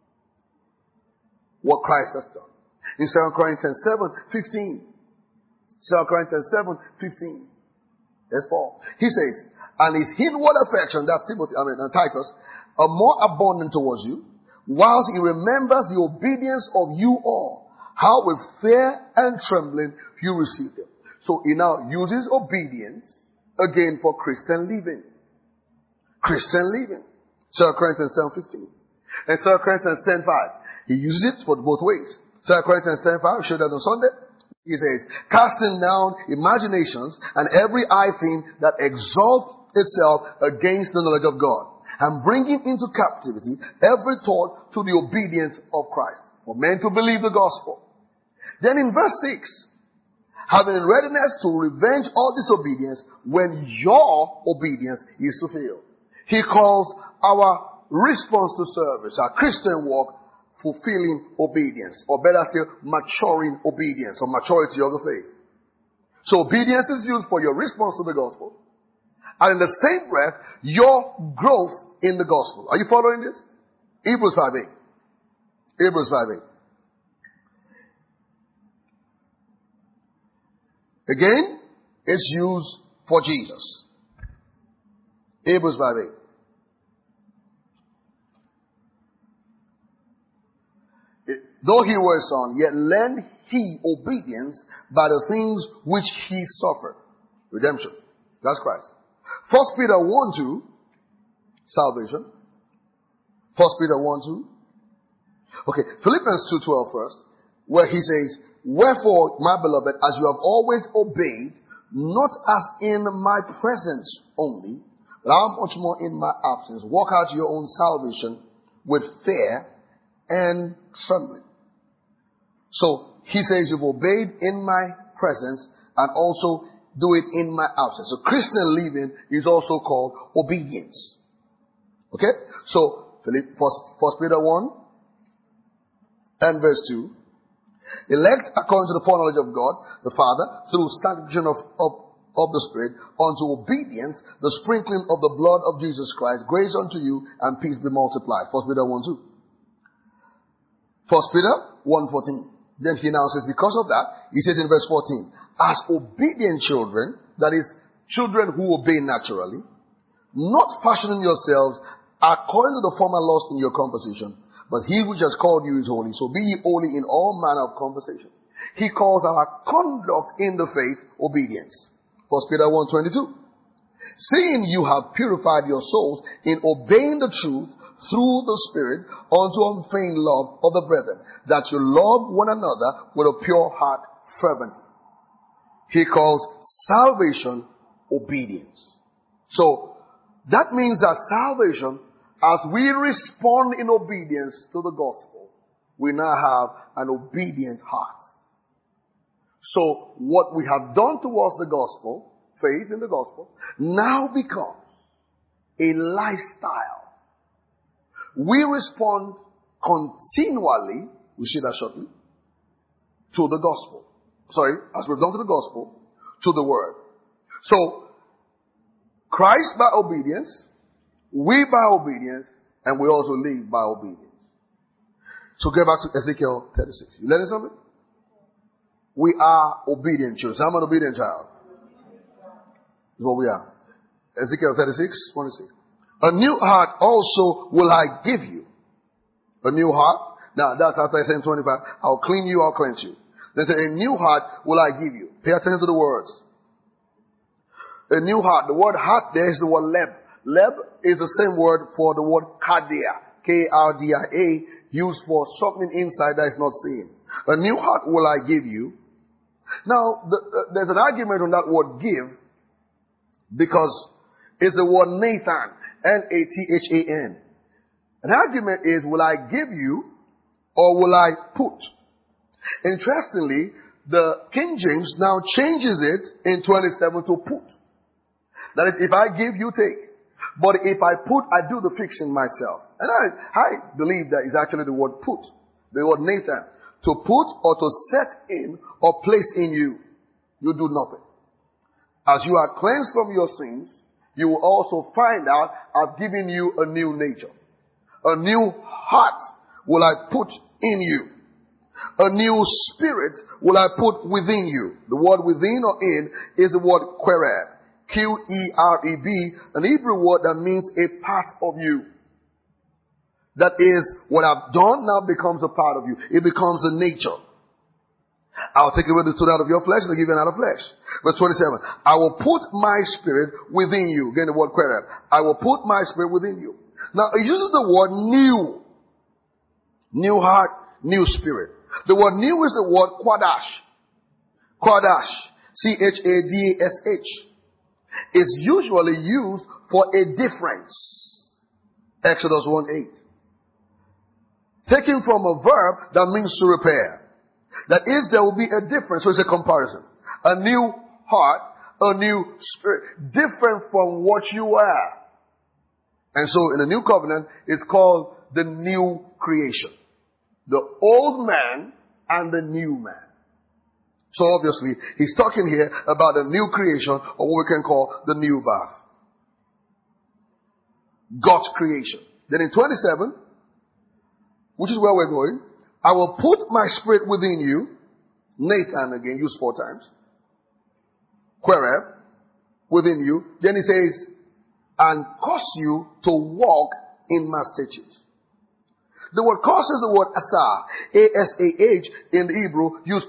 Speaker 1: what Christ has done. In 2 Corinthians 7:15. 2 Corinthians 7:15. There's Paul. He says, and his inward affection, that's Titus, are more abundant towards you, whilst he remembers the obedience of you all, how with fear and trembling you receive them. So he now uses obedience again for Christian living. Christian living. 2 Corinthians 7:15. And 2 Corinthians 10:5. He uses it for both ways. 2 Corinthians 10:5, showed that on Sunday. He says, casting down imaginations and every high thing that exalts itself against the knowledge of God, and bringing into captivity every thought to the obedience of Christ, for men to believe the gospel. Then in verse 6, having in readiness to revenge all disobedience when your obedience is fulfilled. He calls our response to service, our Christian walk, fulfilling obedience, or better still, maturing obedience, or maturity of the faith. So obedience is used for your response to the gospel, and in the same breath, your growth in the gospel. Are you following this? Hebrews 5:8. Hebrews 5:8. Again, it's used for Jesus. Hebrews 5:8. Though he were a son, yet learned he obedience by the things which he suffered. Redemption. That's Christ. 1 Peter 1:2. salvation. 1 Peter 1:2. Okay, Philippians 2:12 first, where he says, wherefore, my beloved, as you have always obeyed, not as in my presence only, but how much more in my absence, walk out your own salvation with fear and trembling. So he says you've obeyed in my presence and also do it in my absence. So Christian living is also called obedience. Okay? So First Peter 1 and verse 2. Elect according to the foreknowledge of God, the Father, through sanctification of the Spirit, unto obedience, the sprinkling of the blood of Jesus Christ, grace unto you, and peace be multiplied. 1 Peter 1:2. 1 Peter 1:14. Then he now says, because of that, he says in verse 14, as obedient children, that is, children who obey naturally, not fashioning yourselves according to the former lust in your conversation, but he which has called you is holy. So be ye holy in all manner of conversation. He calls our conduct in the faith obedience. 1 Peter 1:22. Seeing you have purified your souls in obeying the truth through the Spirit unto unfeigned love of the brethren, that you love one another with a pure heart fervently. He calls salvation obedience. So that means that salvation, as we respond in obedience to the gospel, we now have an obedient heart. So what we have done towards the gospel, faith in the gospel, now becomes a lifestyle. We respond continually, we see that shortly, to the gospel. As we've done to the gospel, to the word. So, Christ by obedience, we by obedience, and we also live by obedience. So get back to Ezekiel 36. You learning something? We are obedient children. I'm an obedient child. That's what we are. Ezekiel 36:26. A new heart also will I give you. A new heart. Now that's after saying 25. I'll clean you, I'll cleanse you. Then say, a new heart will I give you. Pay attention to the words. A new heart. The word heart there is the word leb. Leb is the same word for the word kardia. K-R-D-I-A, used for something inside that is not seen. A new heart will I give you. Now, there's an argument on that word give, because it's the word Nathan. N-A-T-H-A-N. An argument is, will I give you or will I put? Interestingly, the King James now changes it in 27 to put. That is, if I give, you take. But if I put, I do the fixing myself. And I believe that is actually the word put. The word Nathan. To put or to set in or place in you. You do nothing. As you are cleansed from your sins, you will also find out I've given you a new nature. A new heart will I put in you. A new spirit will I put within you. The word within or in is the word quereb. Q-E-R-E-B, an Hebrew word that means a part of you. That is, what I've done now becomes a part of you. It becomes a nature. I'll take away the stone out of your flesh and I'll give you another flesh. Verse 27. I will put my spirit within you. Again, the word quereb. I will put my spirit within you. Now, it uses the word new. New heart, new spirit. The word new is the word quadash. Quadash. C-H-A-D-A-S-H. Is usually used for a difference. Exodus 1:8. Taken from a verb that means to repair. That is, there will be a difference. So it's a comparison. A new heart, a new spirit. Different from what you are. And so in the new covenant, it's called the new creation. The old man and the new man. So obviously, he's talking here about the new creation, or what we can call the new birth. God's creation. Then in 27, which is where we're going, I will put my spirit within you. Nathan again, used 4 times. Quereb, within you. Then he says, and cause you to walk in my statutes. The word cause is the word asah. A-S-A-H in the Hebrew, used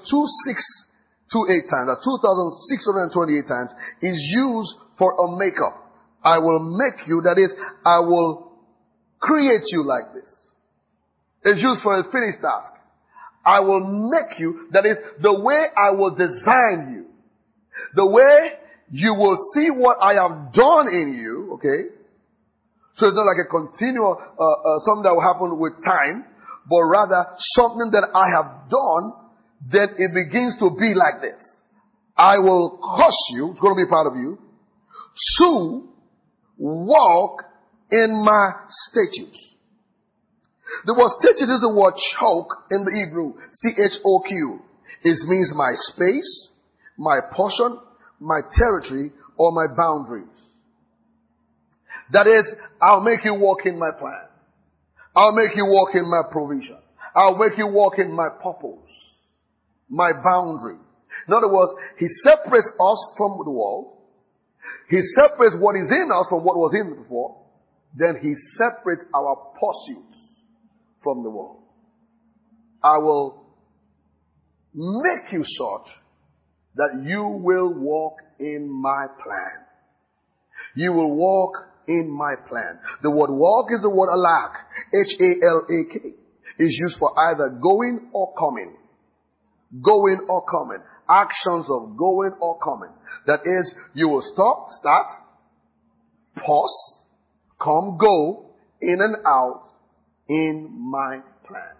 Speaker 1: 2,628 times, 2,628 times, is used for a makeup. I will make you, that is, I will create you like this. It's used for a finished task. I will make you, that is, the way I will design you. The way you will see what I have done in you, okay? So it's not like a continual, something that will happen with time, but rather something that I have done, then it begins to be like this. I will cause you, it's going to be part of you, to walk in my statutes. The word statutes is the word choke in the Hebrew. C-H-O-Q. It means my space, my portion, my territory, or my boundaries. That is, I'll make you walk in my plan. I'll make you walk in my provision. I'll make you walk in my purpose, my boundary. In other words, He separates us from the world. He separates what is in us from what was in before. Then He separates our pursuits from the world. I will make you such that you will walk in my plan. You will walk in my plan. The word walk is the word halak. H-A-L-A-K. Is used for either going or coming. Going or coming. Actions of going or coming. That is, you will start, pause, come, go, in and out, in my plan.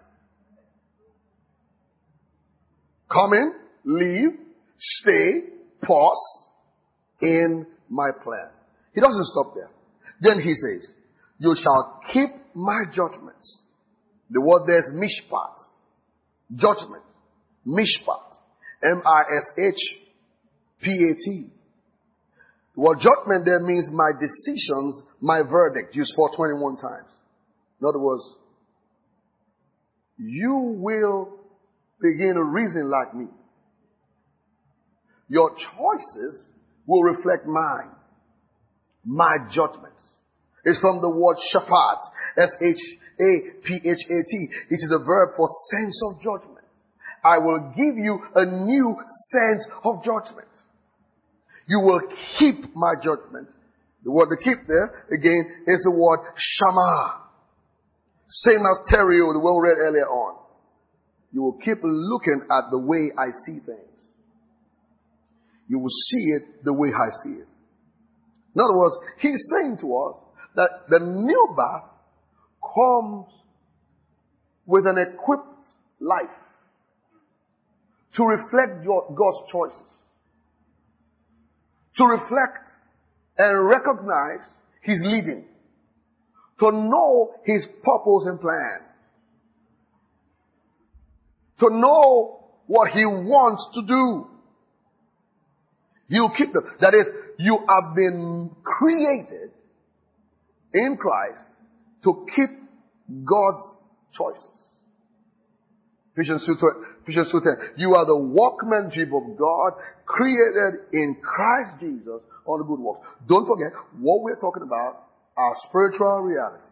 Speaker 1: Come in, leave, stay, pause, in my plan. He doesn't stop there. Then He says, you shall keep my judgments. The word there is mishpat. Judgment. Mishpat. M-I-S-H-P-A-T. The word judgment there means my decisions, my verdict. Used 421 times. In other words, you will begin to reason like me. Your choices will reflect mine. My judgments. It's from the word shaphat. S-H-A-P-H-A-T. It is a verb for sense of judgment. I will give you a new sense of judgment. You will keep my judgment. The word to keep there, again, is the word shama. Same as terio, the one we read earlier on. You will keep looking at the way I see things. You will see it the way I see it. In other words, He's saying to us that the new birth comes with an equipped life to reflect God's choices. To reflect and recognize His leading. To know His purpose and plan. To know what He wants to do. You keep them. That is, you have been created in Christ to keep God's choices. Ephesians 2:10. You are the workmanship of God, created in Christ Jesus on the good works. Don't forget, what we're talking about are spiritual realities.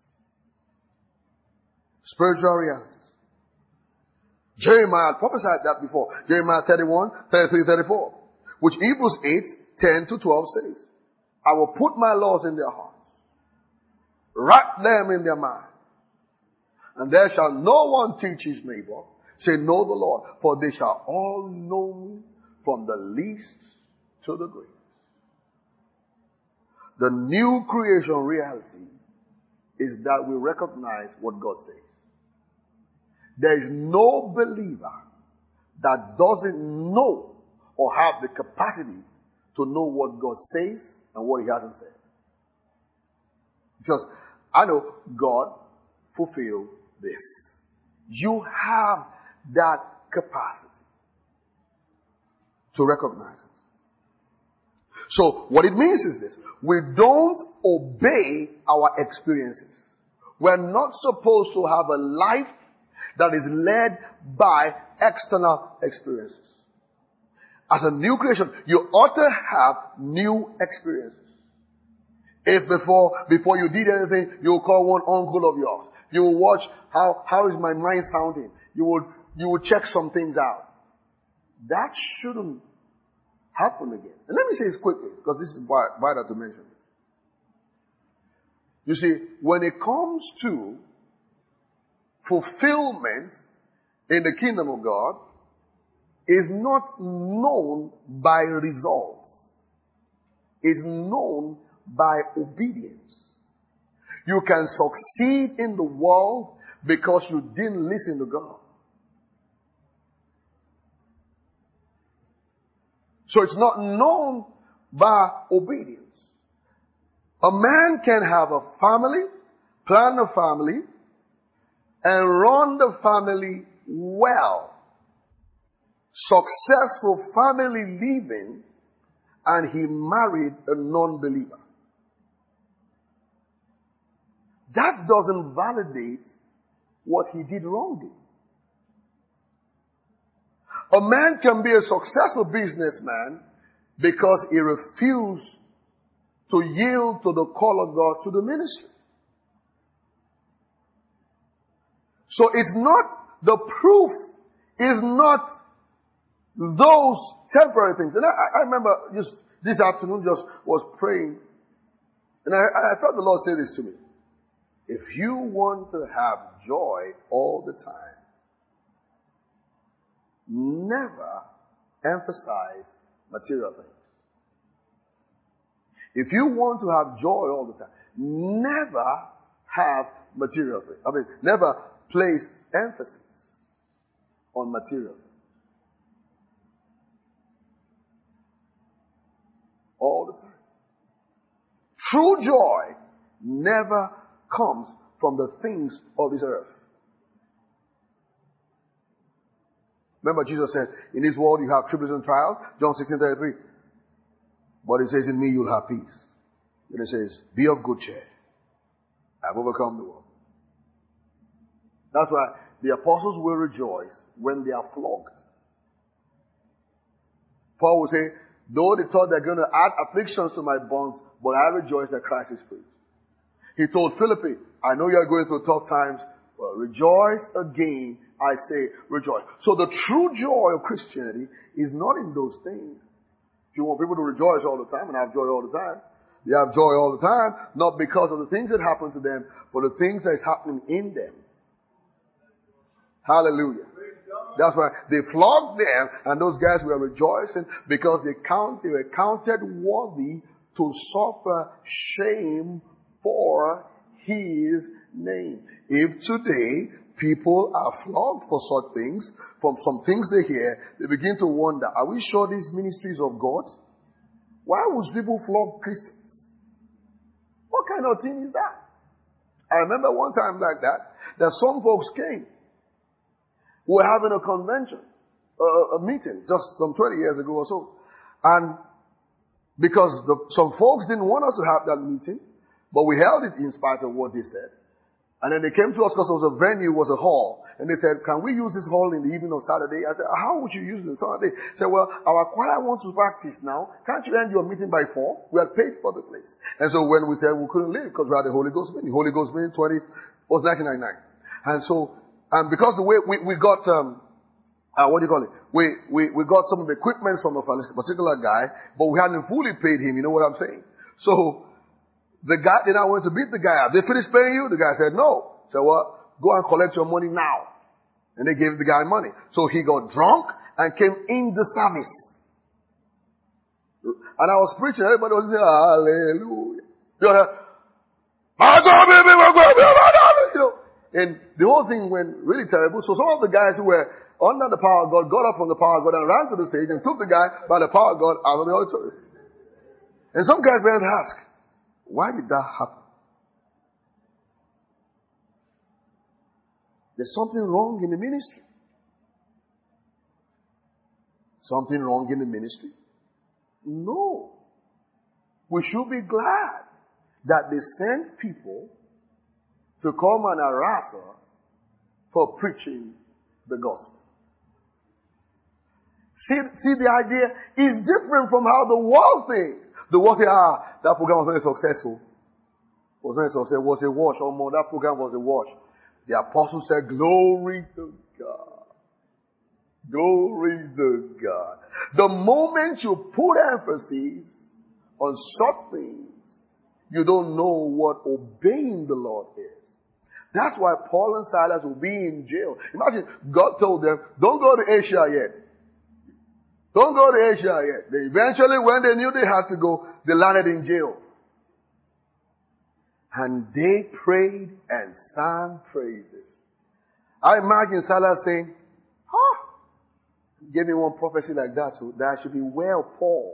Speaker 1: Spiritual realities. Jeremiah prophesied that before. Jeremiah 31, 33, 34. Which Hebrews 8, 10 to 12 says, I will put my laws in their hearts. Write them in their mind. And there shall no one teach his neighbor, say, know the Lord, for they shall all know me from the least to the greatest. The new creation reality is that we recognize what God says. There is no believer that doesn't know or have the capacity to know what God says and what He hasn't said. Because I know God fulfilled this. You have that capacity to recognize it. So what it means is this. We don't obey our experiences. We're not supposed to have a life that is led by external experiences. As a new creation, you ought to have new experiences. If before you did anything, you will call one uncle of yours. You will watch how is my mind sounding. You will check some things out. That shouldn't happen again. And let me say this quickly, because this is vital to mention. You see, when it comes to fulfillment in the kingdom of God, is not known by results. Is known by obedience. You can succeed in the world because you didn't listen to God. So it's not known by obedience. A man can have a family, plan a family, and run the family well. Successful family living, and he married a non-believer. That doesn't validate what he did wrongly. A man can be a successful businessman because he refused to yield to the call of God to the ministry. So it's not, the proof is not those temporary things. And I remember just this afternoon just was praying, and I felt the Lord say this to me. If you want to have joy all the time, never emphasize material things. If you want to have joy all the time, never have material things. I mean, never place emphasis on material things. All the time. True joy never comes from the things of this earth. Remember Jesus said, in this world you have tribulations and trials, John 16:33. But it says, in me you'll have peace. Then it says, be of good cheer. I've overcome the world. That's why the apostles will rejoice when they are flogged. Paul will say, though they thought they're going to add afflictions to my bonds, but I rejoice that Christ is free. He told Philippi, I know you are going through tough times, but rejoice again, I say rejoice. So the true joy of Christianity is not in those things. If you want people to rejoice all the time and have joy all the time, they have joy all the time, not because of the things that happen to them, but the things that is happening in them. Hallelujah. That's why they flogged them, and those guys were rejoicing because they were counted worthy to suffer shame for His name. If today people are flogged for such things, from some things they hear, they begin to wonder, are we sure these ministries of God? Why would people flog Christians? What kind of thing is that? I remember one time like that some folks came. We were having a convention, a meeting, just some 20 years ago or so. And because some folks didn't want us to have that meeting, but we held it in spite of what they said. And then they came to us because it was a venue, was a hall. And they said, can we use this hall in the evening of Saturday? I said, how would you use it on Saturday? They said, well, our choir wants to practice now. Can't you end your meeting by 4? We had paid for the place. And so when we said we couldn't leave because we had the Holy Ghost meeting. Holy Ghost meeting was 1999. And so, because the way we got, what do you call it? We got some of the equipment from a particular guy, but we hadn't fully paid him. You know what I'm saying? So, the guy, then I went to beat the guy up. They finished paying you? The guy said, no. I said, well, go and collect your money now. And they gave the guy money. So he got drunk and came in the service. And I was preaching. Everybody was saying, hallelujah. You know, and the whole thing went really terrible. So some of the guys who were under the power of God got up from the power of God and ran to the stage and took the guy by the power of God out of the auditorium. And some guys began to ask, why did that happen? There's something wrong in the ministry. Something wrong in the ministry? No. We should be glad that they send people to come and harass us for preaching the gospel. See the idea is different from how the world thinks. The world say, that program was very successful. Was a wash or more. That program was a wash. The apostle said, glory to God. Glory to God. The moment you put emphasis on such things, you don't know what obeying the Lord is. That's why Paul and Silas will be in jail. Imagine, God told them, don't go to Asia yet. Don't go to Asia yet. They eventually, when they knew they had to go, they landed in jail. And they prayed and sang praises. I imagine Silas saying, give me one prophecy like that, so that I should be well, Paul.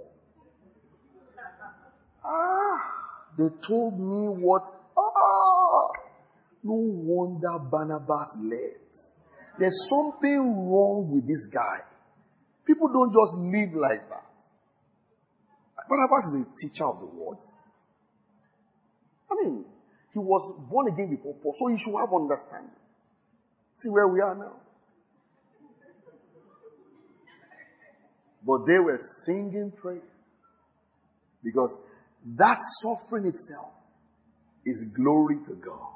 Speaker 1: They told me what, no wonder Barnabas left. There's something wrong with this guy. People don't just live like that. Barnabas is a teacher of the word. I mean, he was born again before Paul, so he should have understanding. See where we are now. But they were singing praise. Because that suffering itself is glory to God.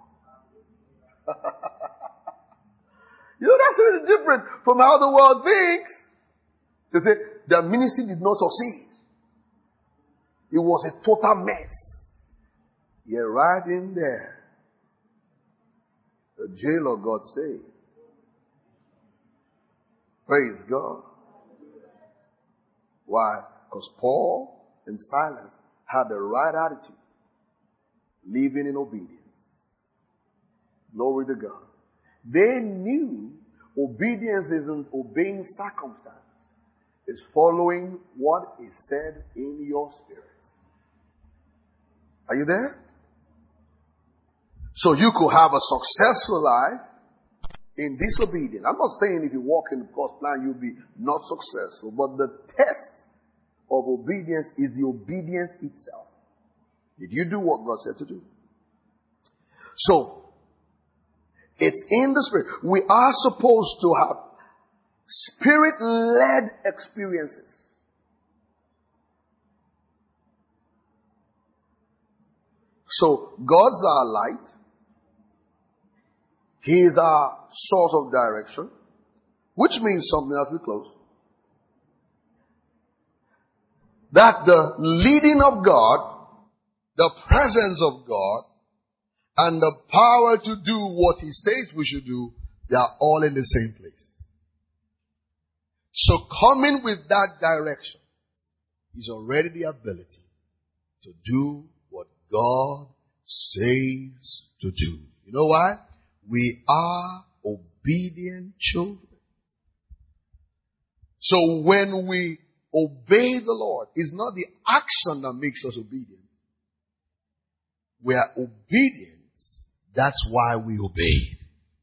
Speaker 1: You know, that's really different from how the world thinks. They say their ministry did not succeed. It was a total mess. You're right in there. The jailer got saved. Praise God. Why? Because Paul and Silas had the right attitude. Living in obedience. Glory to God. They knew obedience isn't obeying circumstances. It's following what is said in your spirit. Are you there? So you could have a successful life in disobedience. I'm not saying if you walk in the God's plan, you'll be not successful. But the test of obedience is the obedience itself. Did you do what God said to do? So, it's in the Spirit. We are supposed to have Spirit-led experiences. So, God's our light. He is our source of direction. Which means something as we close. That the leading of God, the presence of God, and the power to do what He says we should do, they are all in the same place. So coming with that direction is already the ability to do what God says to do. You know why? We are obedient children. So when we obey the Lord, it's not the action that makes us obedient. We are obedient. That's why we obey.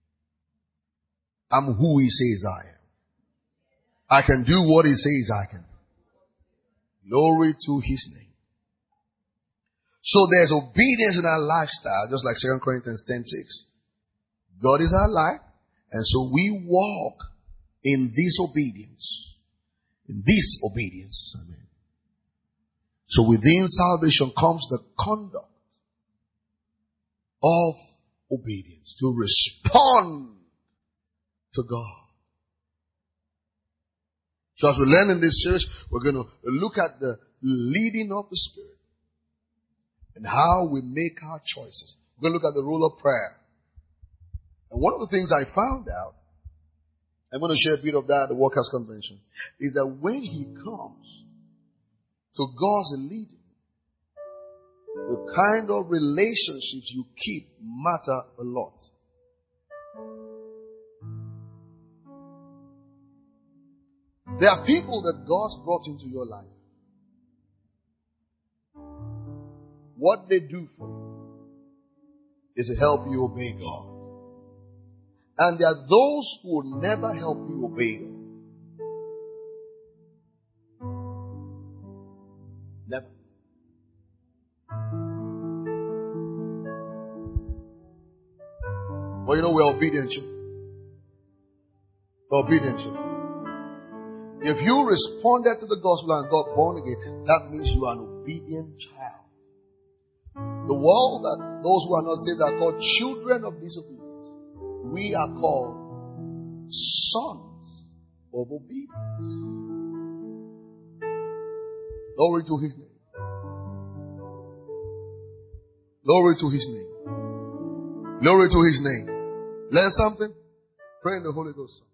Speaker 1: I'm who He says I am. I can do what He says I can do. Glory to His name. So there's obedience in our lifestyle, just like 2 Corinthians 10:6. God is our life, and so we walk in this obedience. In this obedience, amen. So within salvation comes the conduct of obedience, to respond to God. So as we learn in this series, we're going to look at the leading of the Spirit and how we make our choices. We're going to look at the role of prayer. And one of the things I found out, I'm going to share a bit of that at the Workers' Convention, is that when He comes to God's leading, the kind of relationships you keep matter a lot. There are people that God's brought into your life. What they do for you is to help you obey God. And there are those who will never help you obey God. Never. Well, you know, we're obedient. We're obedient. If you responded to the gospel and got born again, that means you are an obedient child. The world, that those who are not saved are called children of disobedience. We are called sons of obedience. Glory to His name. Glory to His name. Glory to His name. Learn something? Pray in the Holy Ghost.